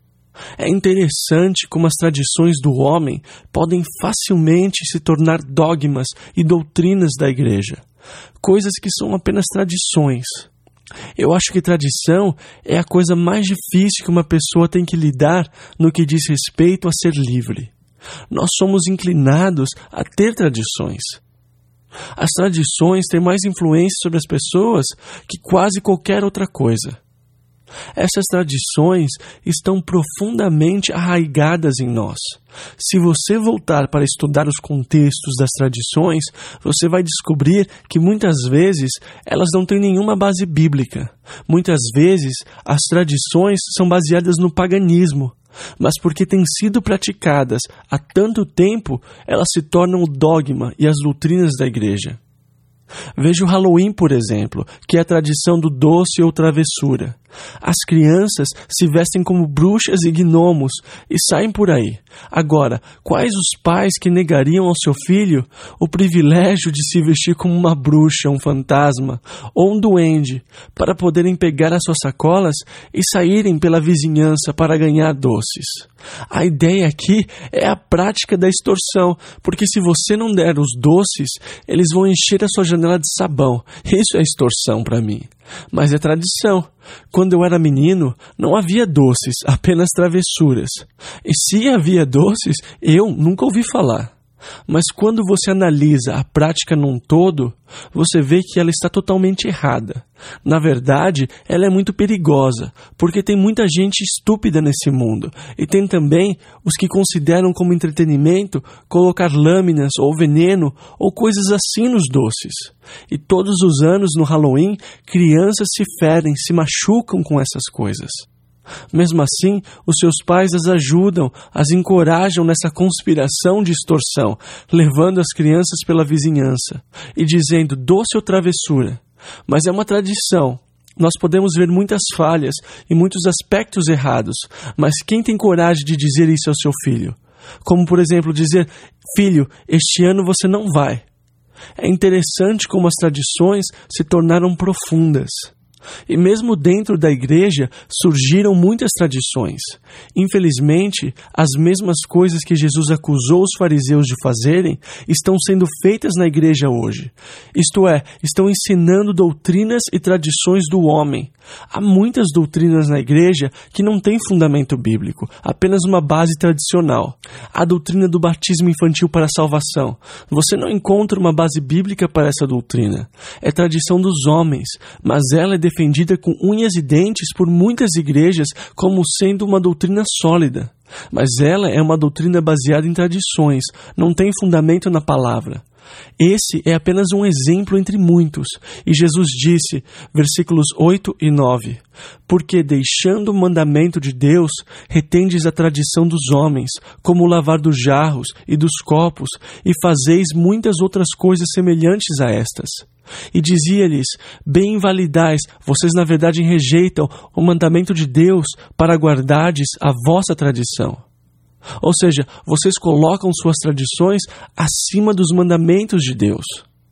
É interessante como as tradições do homem podem facilmente se tornar dogmas e doutrinas da igreja, coisas que são apenas tradições. Eu acho que tradição é a coisa mais difícil que uma pessoa tem que lidar no que diz respeito a ser livre. Nós somos inclinados a ter tradições. As tradições têm mais influência sobre as pessoas que quase qualquer outra coisa. Essas tradições estão profundamente arraigadas em nós. Se você voltar para estudar os contextos das tradições, você vai descobrir que muitas vezes elas não têm nenhuma base bíblica. Muitas vezes as tradições são baseadas no paganismo, mas porque têm sido praticadas há tanto tempo, elas se tornam o dogma e as doutrinas da igreja. Veja o Halloween, por exemplo, que é a tradição do doce ou travessura. As crianças se vestem como bruxas e gnomos e saem por aí. Agora, quais os pais que negariam ao seu filho o privilégio de se vestir como uma bruxa, um fantasma ou um duende para poderem pegar as suas sacolas e saírem pela vizinhança para ganhar doces? A ideia aqui é a prática da extorsão, porque se você não der os doces, eles vão encher a sua janela de sabão. Isso é extorsão para mim. Mas é tradição. Quando eu era menino, não havia doces, apenas travessuras. E se havia doces, eu nunca ouvi falar. Mas quando você analisa a prática num todo, você vê que ela está totalmente errada. Na verdade, ela é muito perigosa, porque tem muita gente estúpida nesse mundo. E tem também os que consideram como entretenimento colocar lâminas ou veneno ou coisas assim nos doces. E todos os anos no Halloween, crianças se ferem, se machucam com essas coisas. Mesmo assim, os seus pais as ajudam, as encorajam nessa conspiração de extorsão, levando as crianças pela vizinhança e dizendo doce ou travessura. Mas é uma tradição. Nós podemos ver muitas falhas e muitos aspectos errados, mas quem tem coragem de dizer isso ao seu filho? Como, por exemplo, dizer, filho, este ano você não vai. É interessante como as tradições se tornaram profundas. E mesmo dentro da igreja surgiram muitas tradições. Infelizmente, as mesmas coisas que Jesus acusou os fariseus de fazerem estão sendo feitas na igreja hoje. Isto é, estão ensinando doutrinas e tradições do homem. Há muitas doutrinas na igreja que não têm fundamento bíblico, apenas uma base tradicional. A doutrina do batismo infantil para a salvação. Você não encontra uma base bíblica para essa doutrina. É tradição dos homens, mas ela é defendida com unhas e dentes por muitas igrejas como sendo uma doutrina sólida. Mas ela é uma doutrina baseada em tradições, não tem fundamento na palavra. Esse é apenas um exemplo entre muitos. E Jesus disse, versículos 8 e 9, porque deixando o mandamento de Deus, retendes a tradição dos homens, como o lavar dos jarros e dos copos, e fazeis muitas outras coisas semelhantes a estas. E dizia-lhes, bem invalidais, vocês na verdade rejeitam o mandamento de Deus para guardardes a vossa tradição. Ou seja, vocês colocam suas tradições acima dos mandamentos de Deus.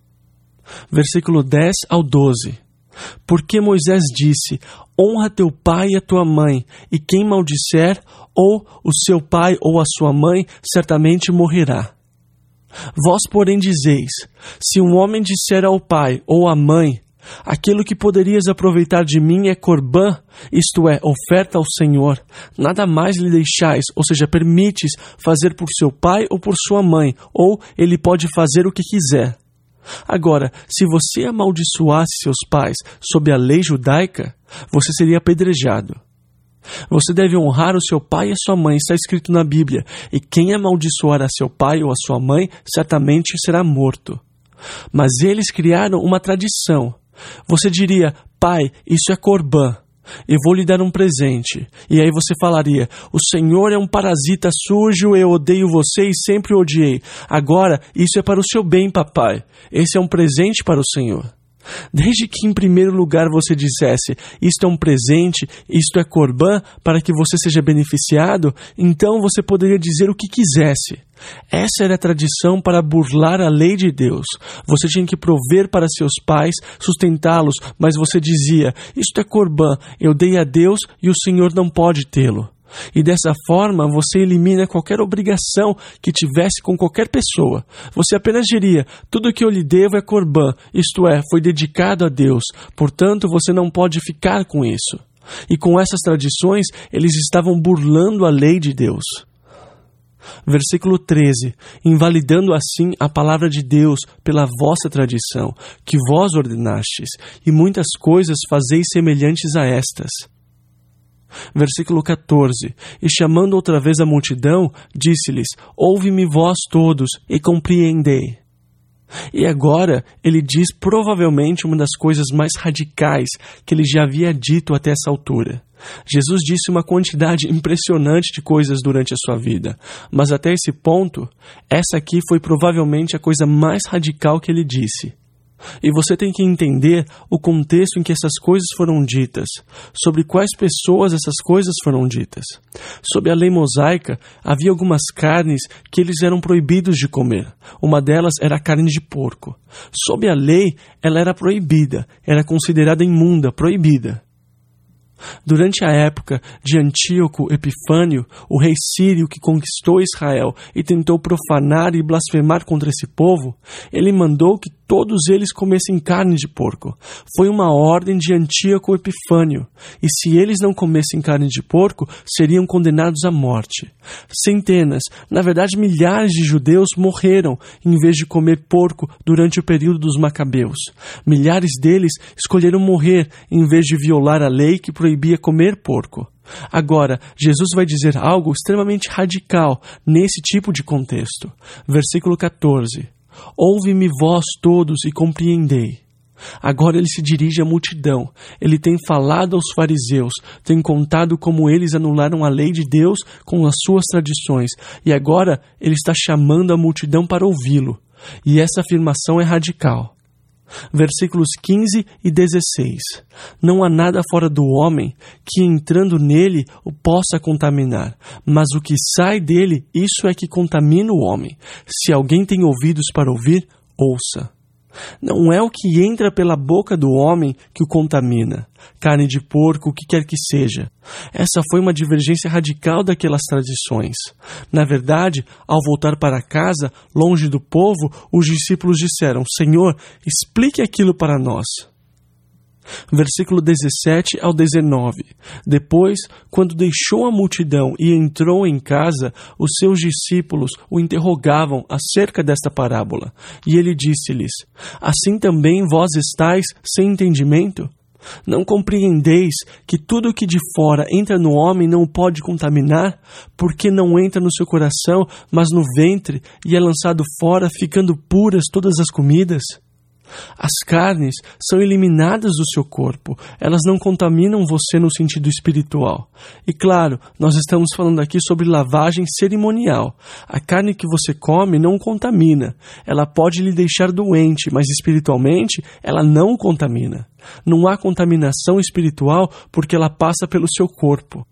Versículo 10 ao 12. Porque Moisés disse, honra teu pai e a tua mãe, e quem maldisser, ou o seu pai ou a sua mãe, certamente morrerá. Vós, porém, dizeis, se um homem disser ao pai ou à mãe, aquilo que poderias aproveitar de mim é corbã, isto é, oferta ao Senhor, nada mais lhe deixais, ou seja, permites fazer por seu pai ou por sua mãe, ou ele pode fazer o que quiser. Agora, se você amaldiçoasse seus pais sob a lei judaica, você seria apedrejado. Você deve honrar o seu pai e a sua mãe, está escrito na Bíblia, e quem amaldiçoar a seu pai ou a sua mãe, certamente será morto. Mas eles criaram uma tradição. Você diria, pai, isso é corbã, eu vou lhe dar um presente. E aí você falaria, o Senhor é um parasita sujo, eu odeio você e sempre o odiei. Agora, isso é para o seu bem, papai. Esse é um presente para o Senhor. Desde que em primeiro lugar você dissesse, isto é um presente, isto é corbã, para que você seja beneficiado, então você poderia dizer o que quisesse. Essa era a tradição para burlar a lei de Deus. Você tinha que prover para seus pais, sustentá-los, mas você dizia, isto é corbã, eu dei a Deus e o Senhor não pode tê-lo. E dessa forma você elimina qualquer obrigação que tivesse com qualquer pessoa. Você apenas diria, tudo que eu lhe devo é corbã, isto é, foi dedicado a Deus, portanto você não pode ficar com isso. E com essas tradições eles estavam burlando a lei de Deus. Versículo 13, invalidando assim a palavra de Deus pela vossa tradição, que vós ordenastes, e muitas coisas fazeis semelhantes a estas. Versículo 14. E chamando outra vez a multidão, disse-lhes: ouve-me vós todos e compreendei. E agora ele diz provavelmente uma das coisas mais radicais que ele já havia dito até essa altura. Jesus disse uma quantidade impressionante de coisas durante a sua vida, mas até esse ponto, essa aqui foi provavelmente a coisa mais radical que ele disse. E você tem que entender o contexto em que essas coisas foram ditas, sobre quais pessoas essas coisas foram ditas. Sob a lei mosaica, havia algumas carnes que eles eram proibidos de comer. Uma delas era a carne de porco. Sob a lei, ela era proibida, era considerada imunda, proibida. Durante a época de Antíoco Epifânio, o rei sírio que conquistou Israel e tentou profanar e blasfemar contra esse povo, ele mandou que todos eles comessem carne de porco. Foi uma ordem de Antíoco Epifânio, e se eles não comessem carne de porco, seriam condenados à morte. Centenas, na verdade milhares de judeus morreram em vez de comer porco durante o período dos Macabeus. Milhares deles escolheram morrer em vez de violar a lei que proibia comer porco. Agora, Jesus vai dizer algo extremamente radical nesse tipo de contexto. Versículo 14. Ouve-me vós todos e compreendei. Agora ele se dirige à multidão. Ele tem falado aos fariseus, tem contado como eles anularam a lei de Deus com as suas tradições, e agora ele está chamando a multidão para ouvi-lo. E essa afirmação é radical. Versículos 15 e 16. Não há nada fora do homem que, entrando nele, o possa contaminar, mas o que sai dele, isso é que contamina o homem. Se alguém tem ouvidos para ouvir, ouça. Não é o que entra pela boca do homem que o contamina, carne de porco, o que quer que seja. Essa foi uma divergência radical daquelas tradições. Na verdade, ao voltar para casa, longe do povo, os discípulos disseram: Senhor, explique aquilo para nós. Versículo 17 ao 19. Depois, quando deixou a multidão e entrou em casa, os seus discípulos o interrogavam acerca desta parábola. E ele disse-lhes: assim também vós estáis sem entendimento? Não compreendeis que tudo o que de fora entra no homem não o pode contaminar, porque não entra no seu coração, mas no ventre, e é lançado fora, ficando puras todas as comidas? As carnes são eliminadas do seu corpo, elas não contaminam você no sentido espiritual. E claro, nós estamos falando aqui sobre lavagem cerimonial. A carne que você come não contamina, ela pode lhe deixar doente, mas espiritualmente ela não contamina. Não há contaminação espiritual porque ela passa pelo seu corpo.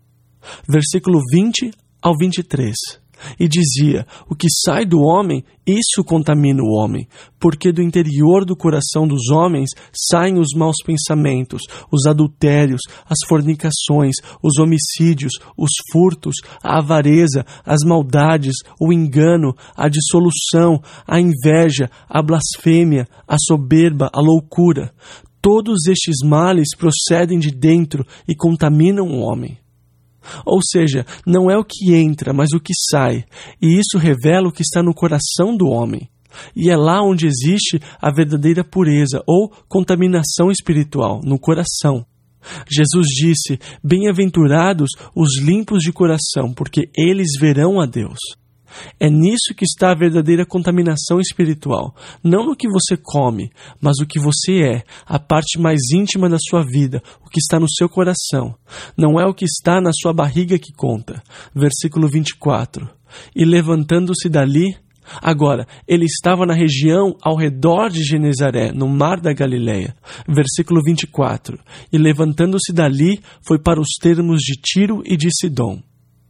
Versículo 20 ao 23. E dizia: o que sai do homem, isso contamina o homem, porque do interior do coração dos homens saem os maus pensamentos, os adultérios, as fornicações, os homicídios, os furtos, a avareza, as maldades, o engano, a dissolução, a inveja, a blasfêmia, a soberba, a loucura. Todos estes males procedem de dentro e contaminam o homem. Ou seja, não é o que entra, mas o que sai. E isso revela o que está no coração do homem. E é lá onde existe a verdadeira pureza ou contaminação espiritual, no coração. Jesus disse: bem-aventurados os limpos de coração, porque eles verão a Deus. É nisso que está a verdadeira contaminação espiritual, não no que você come, mas o que você é, a parte mais íntima da sua vida, o que está no seu coração. Não é o que está na sua barriga que conta. Versículo 24. E levantando-se dali... Agora, ele estava na região ao redor de Genezaré, no mar da Galileia. Versículo 24. E levantando-se dali, foi para os termos de Tiro e de Sidom.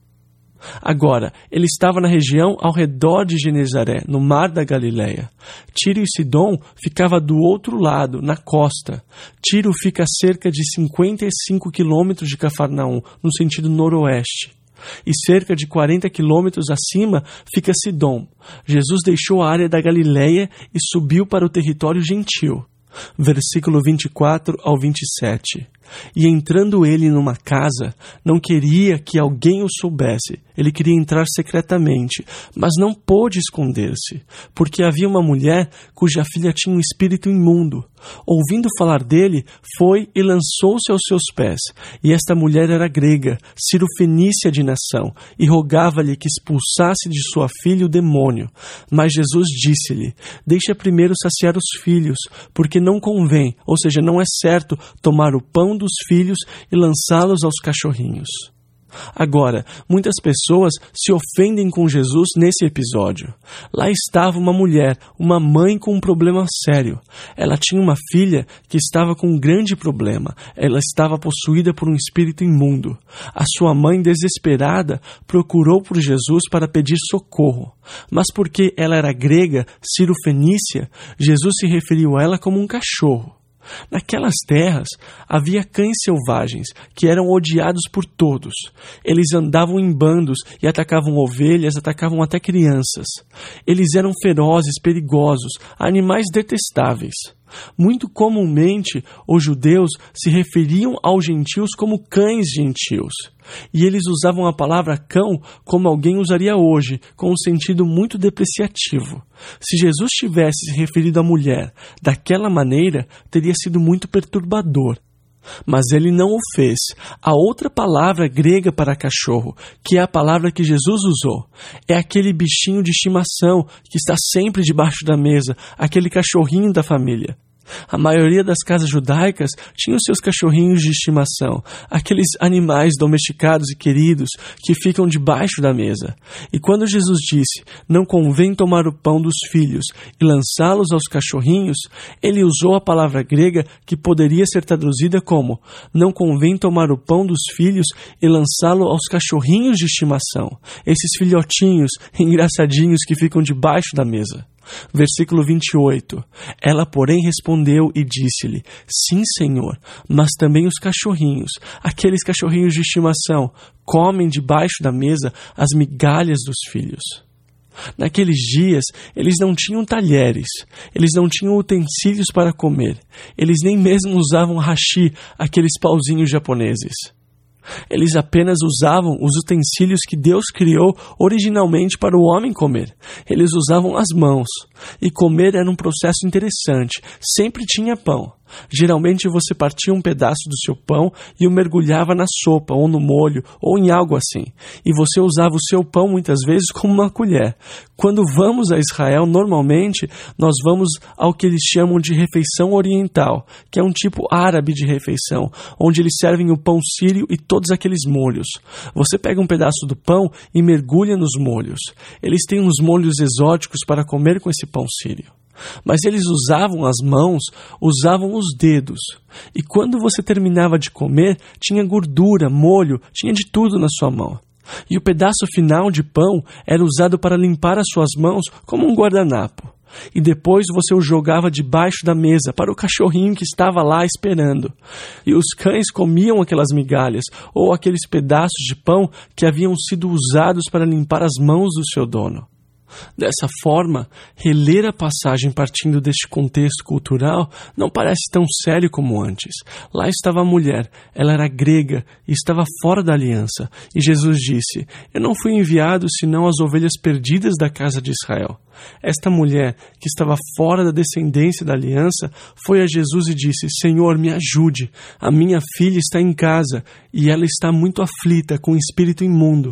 Agora, ele estava na região ao redor de Genezaré, no mar da Galileia. Tiro e Sidom ficava do outro lado, na costa. Tiro fica a cerca de 55 quilômetros de Cafarnaum, no sentido noroeste. E cerca de 40 quilômetros acima fica Sidom. Jesus deixou a área da Galileia e subiu para o território gentil. Versículo 24 ao 27. E entrando ele numa casa, não queria que alguém o soubesse. Ele queria entrar secretamente, mas não pôde esconder-se, porque havia uma mulher cuja filha tinha um espírito imundo. Ouvindo falar dele, foi e lançou-se aos seus pés. E esta mulher era grega, cirofenícia de nação, e rogava-lhe que expulsasse de sua filha o demônio. Mas Jesus disse-lhe: deixa primeiro saciar os filhos, porque não convém, ou seja, não é certo tomar o pão dos filhos e lançá-los aos cachorrinhos. Agora, muitas pessoas se ofendem com Jesus nesse episódio. Lá estava uma mulher, uma mãe com um problema sério. Ela tinha uma filha que estava com um grande problema. Ela estava possuída por um espírito imundo. A sua mãe, desesperada, procurou por Jesus para pedir socorro. Mas porque ela era grega, cirofenícia, Jesus se referiu a ela como um cachorro. Naquelas terras havia cães selvagens que eram odiados por todos. Eles andavam em bandos e atacavam ovelhas, atacavam até crianças. Eles eram ferozes, perigosos, animais detestáveis. Muito comumente, os judeus se referiam aos gentios como cães gentios. E eles usavam a palavra cão como alguém usaria hoje, com um sentido muito depreciativo. Se Jesus tivesse se referido à mulher daquela maneira, teria sido muito perturbador. Mas ele não o fez. A outra palavra grega para cachorro, que é a palavra que Jesus usou, é aquele bichinho de estimação que está sempre debaixo da mesa, aquele cachorrinho da família. A maioria das casas judaicas tinha os seus cachorrinhos de estimação, aqueles animais domesticados e queridos que ficam debaixo da mesa. E quando Jesus disse, não convém tomar o pão dos filhos e lançá-los aos cachorrinhos, ele usou a palavra grega que poderia ser traduzida como, não convém tomar o pão dos filhos e lançá-lo aos cachorrinhos de estimação, esses filhotinhos engraçadinhos que ficam debaixo da mesa. Versículo 28. Ela, porém, respondeu e disse-lhe, sim, Senhor, mas também os cachorrinhos, aqueles cachorrinhos de estimação, comem debaixo da mesa as migalhas dos filhos. Naqueles dias, eles não tinham talheres, eles não tinham utensílios para comer, eles nem mesmo usavam hashi, aqueles pauzinhos japoneses. Eles apenas usavam os utensílios que Deus criou originalmente para o homem comer. Eles usavam as mãos. E comer era um processo interessante. Sempre tinha pão. Geralmente você partia um pedaço do seu pão e o mergulhava na sopa, ou no molho, ou em algo assim. E você usava o seu pão muitas vezes como uma colher. Quando vamos a Israel, normalmente, nós vamos ao que eles chamam de refeição oriental, que é um tipo árabe de refeição, onde eles servem o pão sírio e todos aqueles molhos. Você pega um pedaço do pão e mergulha nos molhos. Eles têm uns molhos exóticos para comer com esse pão sírio. Mas eles usavam as mãos, usavam os dedos. E quando você terminava de comer, tinha gordura, molho, tinha de tudo na sua mão. E o pedaço final de pão era usado para limpar as suas mãos como um guardanapo. E depois você o jogava debaixo da mesa para o cachorrinho que estava lá esperando. E os cães comiam aquelas migalhas ou aqueles pedaços de pão que haviam sido usados para limpar as mãos do seu dono. Dessa forma, reler a passagem partindo deste contexto cultural não parece tão sério como antes. Lá estava a mulher, ela era grega e estava fora da aliança. E Jesus disse, eu não fui enviado senão as ovelhas perdidas da casa de Israel. Esta mulher, que estava fora da descendência da aliança, foi a Jesus e disse, Senhor, me ajude, a minha filha está em casa e ela está muito aflita com o espírito imundo.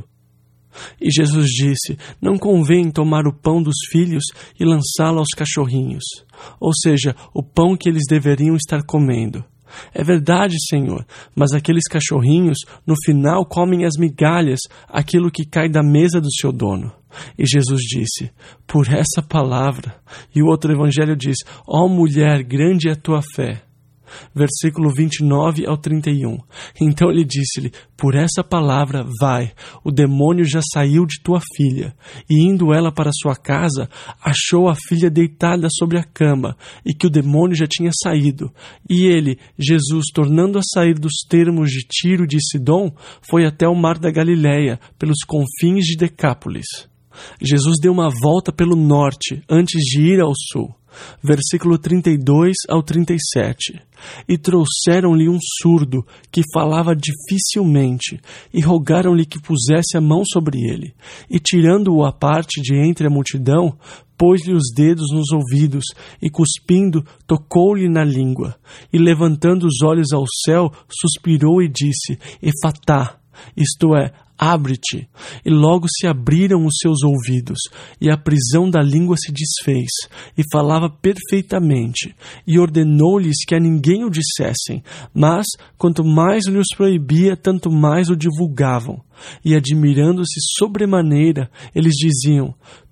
E Jesus disse, não convém tomar o pão dos filhos e lançá-lo aos cachorrinhos, ou seja, o pão que eles deveriam estar comendo. É verdade, Senhor, mas aqueles cachorrinhos, no final, comem as migalhas, aquilo que cai da mesa do seu dono. E Jesus disse, por essa palavra, e o outro evangelho diz, ó mulher, grande é a tua fé. Versículo 29 ao 31. Então ele disse-lhe, por essa palavra vai, o demônio já saiu de tua filha. E indo ela para sua casa, achou a filha deitada sobre a cama, e que o demônio já tinha saído. E ele, Jesus, tornando a sair dos termos de Tiro e de Sidom, foi até o mar da Galileia, pelos confins de Decápolis. Jesus deu uma volta pelo norte antes de ir ao sul. Versículo 32 ao 37. E trouxeram-lhe um surdo que falava dificilmente, e rogaram-lhe que pusesse a mão sobre ele. E tirando-o à parte de entre a multidão, pôs-lhe os dedos nos ouvidos, e cuspindo, tocou-lhe na língua. E levantando os olhos ao céu, suspirou e disse: Efatá, isto é, abre-te. E logo se abriram os seus ouvidos, e a prisão da língua se desfez, e falava perfeitamente, e ordenou-lhes que a ninguém o dissessem, mas, quanto mais lhes proibia, tanto mais o divulgavam. E admirando-se sobremaneira, eles diziam: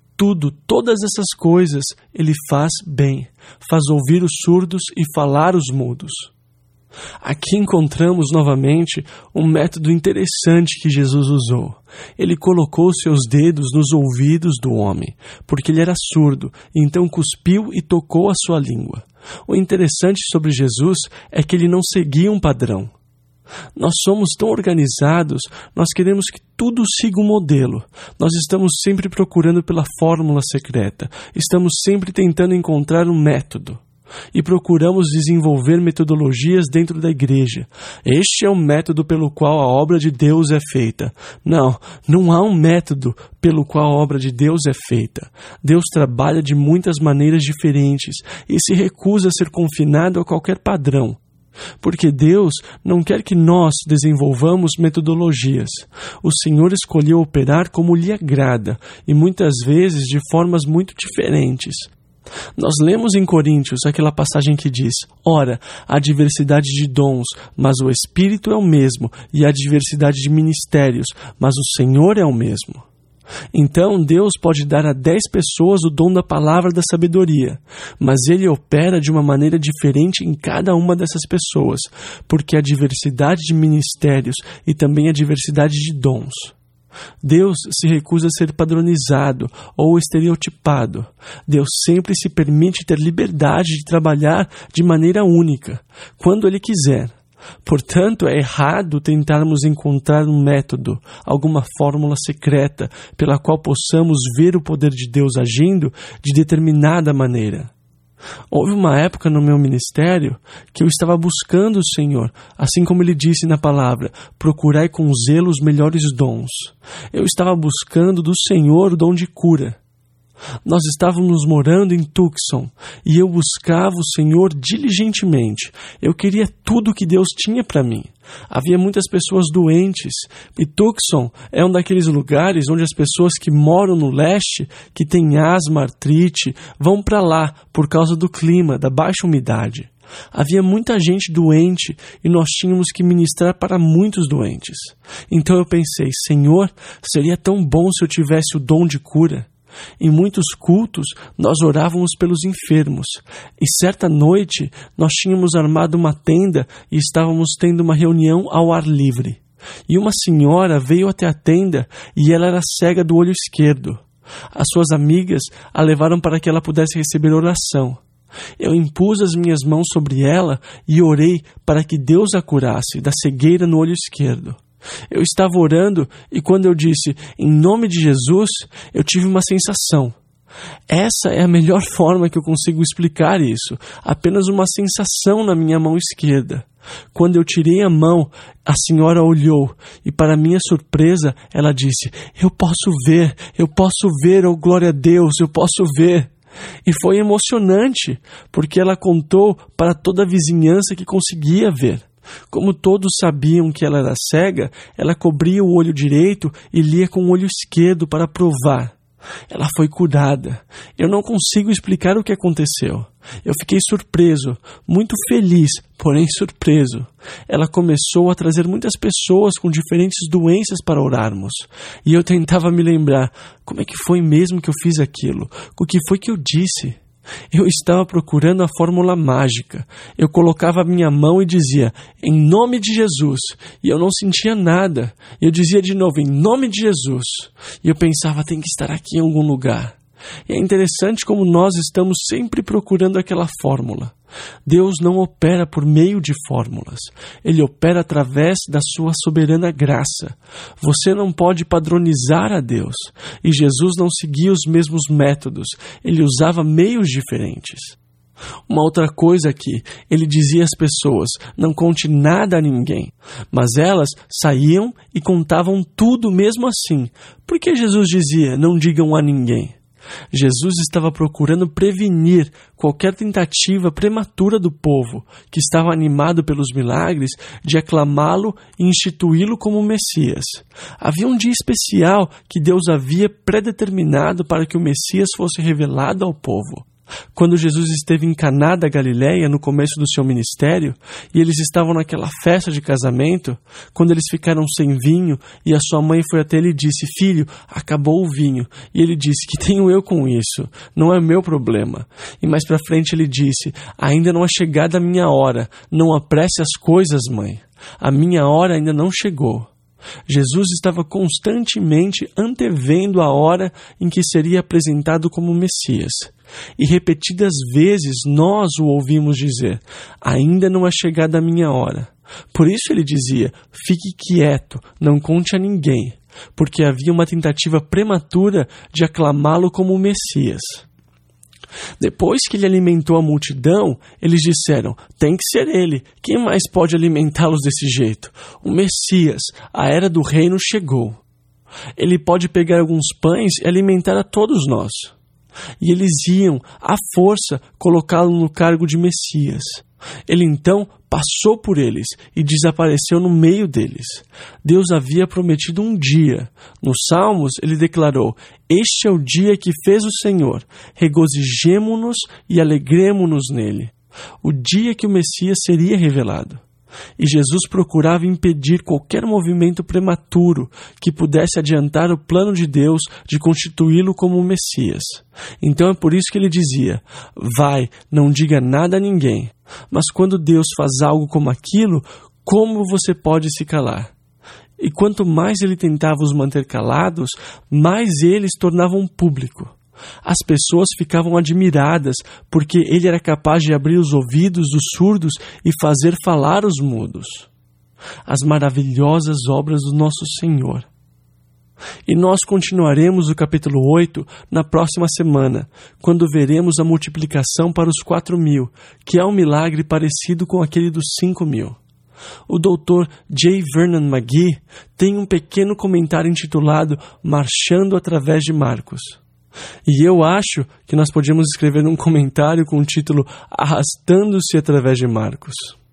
todas essas coisas ele faz bem, faz ouvir os surdos e falar os mudos. Aqui encontramos novamente um método interessante que Jesus usou. Ele colocou seus dedos nos ouvidos do homem, porque ele era surdo, e então cuspiu e tocou a sua língua. O interessante sobre Jesus é que ele não seguia um padrão. Nós somos tão organizados, nós queremos que tudo siga um modelo. Nós estamos sempre procurando pela fórmula secreta, estamos sempre tentando encontrar um método. E procuramos desenvolver metodologias dentro da igreja. Este é o método pelo qual a obra de Deus é feita. Não há um método pelo qual a obra de Deus é feita. Deus trabalha de muitas maneiras diferentes e se recusa a ser confinado a qualquer padrão. Porque Deus não quer que nós desenvolvamos metodologias. O Senhor escolheu operar como lhe agrada e muitas vezes de formas muito diferentes. Nós lemos em Coríntios aquela passagem que diz: ora, há diversidade de dons, mas o Espírito é o mesmo, e há diversidade de ministérios, mas o Senhor é o mesmo. Então Deus pode dar a 10 pessoas o dom da palavra da sabedoria, mas Ele opera de uma maneira diferente em cada uma dessas pessoas, porque há diversidade de ministérios e também há diversidade de dons. Deus se recusa a ser padronizado ou estereotipado. Deus sempre se permite ter liberdade de trabalhar de maneira única, quando Ele quiser. Portanto, é errado tentarmos encontrar um método, alguma fórmula secreta pela qual possamos ver o poder de Deus agindo de determinada maneira. Houve uma época no meu ministério que eu estava buscando o Senhor, assim como Ele disse na palavra: procurai com zelo os melhores dons. Eu estava buscando do Senhor o dom de cura. Nós estávamos morando em Tucson e eu buscava o Senhor diligentemente. Eu queria tudo que Deus tinha para mim. Havia muitas pessoas doentes e Tucson é um daqueles lugares onde as pessoas que moram no leste, que têm asma, artrite, vão para lá por causa do clima, da baixa umidade. Havia muita gente doente e nós tínhamos que ministrar para muitos doentes. Então eu pensei: Senhor, seria tão bom se eu tivesse o dom de cura. Em muitos cultos, nós orávamos pelos enfermos. E certa noite, nós tínhamos armado uma tenda e estávamos tendo uma reunião ao ar livre. E uma senhora veio até a tenda e ela era cega do olho esquerdo. As suas amigas a levaram para que ela pudesse receber oração. Eu impus as minhas mãos sobre ela e orei para que Deus a curasse da cegueira no olho esquerdo. Eu estava orando e quando eu disse em nome de Jesus, eu tive uma sensação. Essa é a melhor forma que eu consigo explicar isso. Apenas uma sensação na minha mão esquerda. Quando eu tirei a mão, a senhora olhou e, para minha surpresa, ela disse: eu posso ver, oh glória a Deus, eu posso ver. E foi emocionante, porque ela contou para toda a vizinhança que conseguia ver. Como todos sabiam que ela era cega, ela cobria o olho direito e lia com o olho esquerdo para provar. Ela foi curada. Eu não consigo explicar o que aconteceu. Eu fiquei surpreso, muito feliz, porém surpreso. Ela começou a trazer muitas pessoas com diferentes doenças para orarmos. E eu tentava me lembrar, como é que foi mesmo que eu fiz aquilo? O que foi que eu disse? Eu estava procurando a fórmula mágica. Eu colocava a minha mão e dizia, em nome de Jesus. E eu não sentia nada. Eu dizia de novo, em nome de Jesus. E eu pensava, tem que estar aqui em algum lugar. E é interessante como nós estamos sempre procurando aquela fórmula. Deus não opera por meio de fórmulas. Ele opera através da sua soberana graça. Você não pode padronizar a Deus. E Jesus não seguia os mesmos métodos. Ele usava meios diferentes. Uma outra coisa aqui, ele dizia às pessoas, não conte nada a ninguém. Mas elas saíam e contavam tudo mesmo assim. Por que Jesus dizia, não digam a ninguém? Jesus estava procurando prevenir qualquer tentativa prematura do povo, que estava animado pelos milagres, de aclamá-lo e instituí-lo como Messias. Havia um dia especial que Deus havia predeterminado para que o Messias fosse revelado ao povo. Quando Jesus esteve em Caná da Galileia, no começo do seu ministério, e eles estavam naquela festa de casamento, quando eles ficaram sem vinho, e a sua mãe foi até ele e disse, filho, acabou o vinho. E ele disse, que tenho eu com isso? Não é meu problema. E mais para frente ele disse, ainda não é chegada a minha hora, não apresse as coisas, mãe. A minha hora ainda não chegou. Jesus estava constantemente antevendo a hora em que seria apresentado como Messias. E repetidas vezes nós o ouvimos dizer, ainda não é chegada a minha hora. Por isso ele dizia, fique quieto, não conte a ninguém, porque havia uma tentativa prematura de aclamá-lo como Messias. Depois que ele alimentou a multidão, eles disseram, tem que ser ele, quem mais pode alimentá-los desse jeito? O Messias, a era do reino chegou. Ele pode pegar alguns pães e alimentar a todos nós. E eles iam, à força, colocá-lo no cargo de Messias. Ele então passou por eles e desapareceu no meio deles. Deus havia prometido um dia. Nos Salmos, ele declarou, este é o dia que fez o Senhor, regozijemo-nos e alegremo-nos nele. O dia que o Messias seria revelado. E Jesus procurava impedir qualquer movimento prematuro que pudesse adiantar o plano de Deus de constituí-lo como Messias. Então é por isso que ele dizia, vai, não diga nada a ninguém. Mas quando Deus faz algo como aquilo, como você pode se calar? E quanto mais ele tentava os manter calados, mais eles tornavam público. As pessoas ficavam admiradas, porque ele era capaz de abrir os ouvidos dos surdos e fazer falar os mudos. As maravilhosas obras do nosso Senhor. E nós continuaremos o capítulo 8 na próxima semana, quando veremos a multiplicação para os 4.000, que é um milagre parecido com aquele dos 5.000. O Dr. J. Vernon McGee tem um pequeno comentário intitulado Marchando através de Marcos. E eu acho que nós podíamos escrever um comentário com o título Arrastando-se através de Marcos.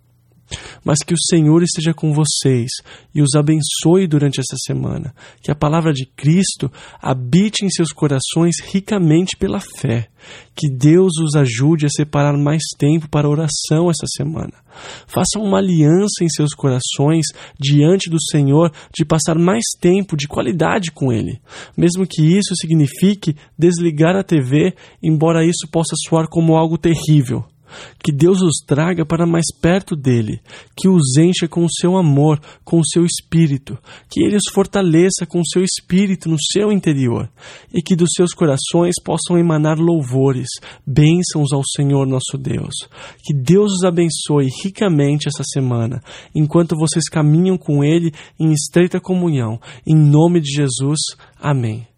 Mas que o Senhor esteja com vocês e os abençoe durante essa semana. Que a palavra de Cristo habite em seus corações ricamente pela fé. Que Deus os ajude a separar mais tempo para oração essa semana. Façam uma aliança em seus corações diante do Senhor de passar mais tempo de qualidade com Ele. Mesmo que isso signifique desligar a TV, embora isso possa soar como algo terrível. Que Deus os traga para mais perto dele, que os encha com o seu amor, com o seu espírito, que ele os fortaleça com o seu espírito no seu interior, e que dos seus corações possam emanar louvores, bênçãos ao Senhor nosso Deus. Que Deus os abençoe ricamente essa semana, enquanto vocês caminham com ele em estreita comunhão. Em nome de Jesus, amém.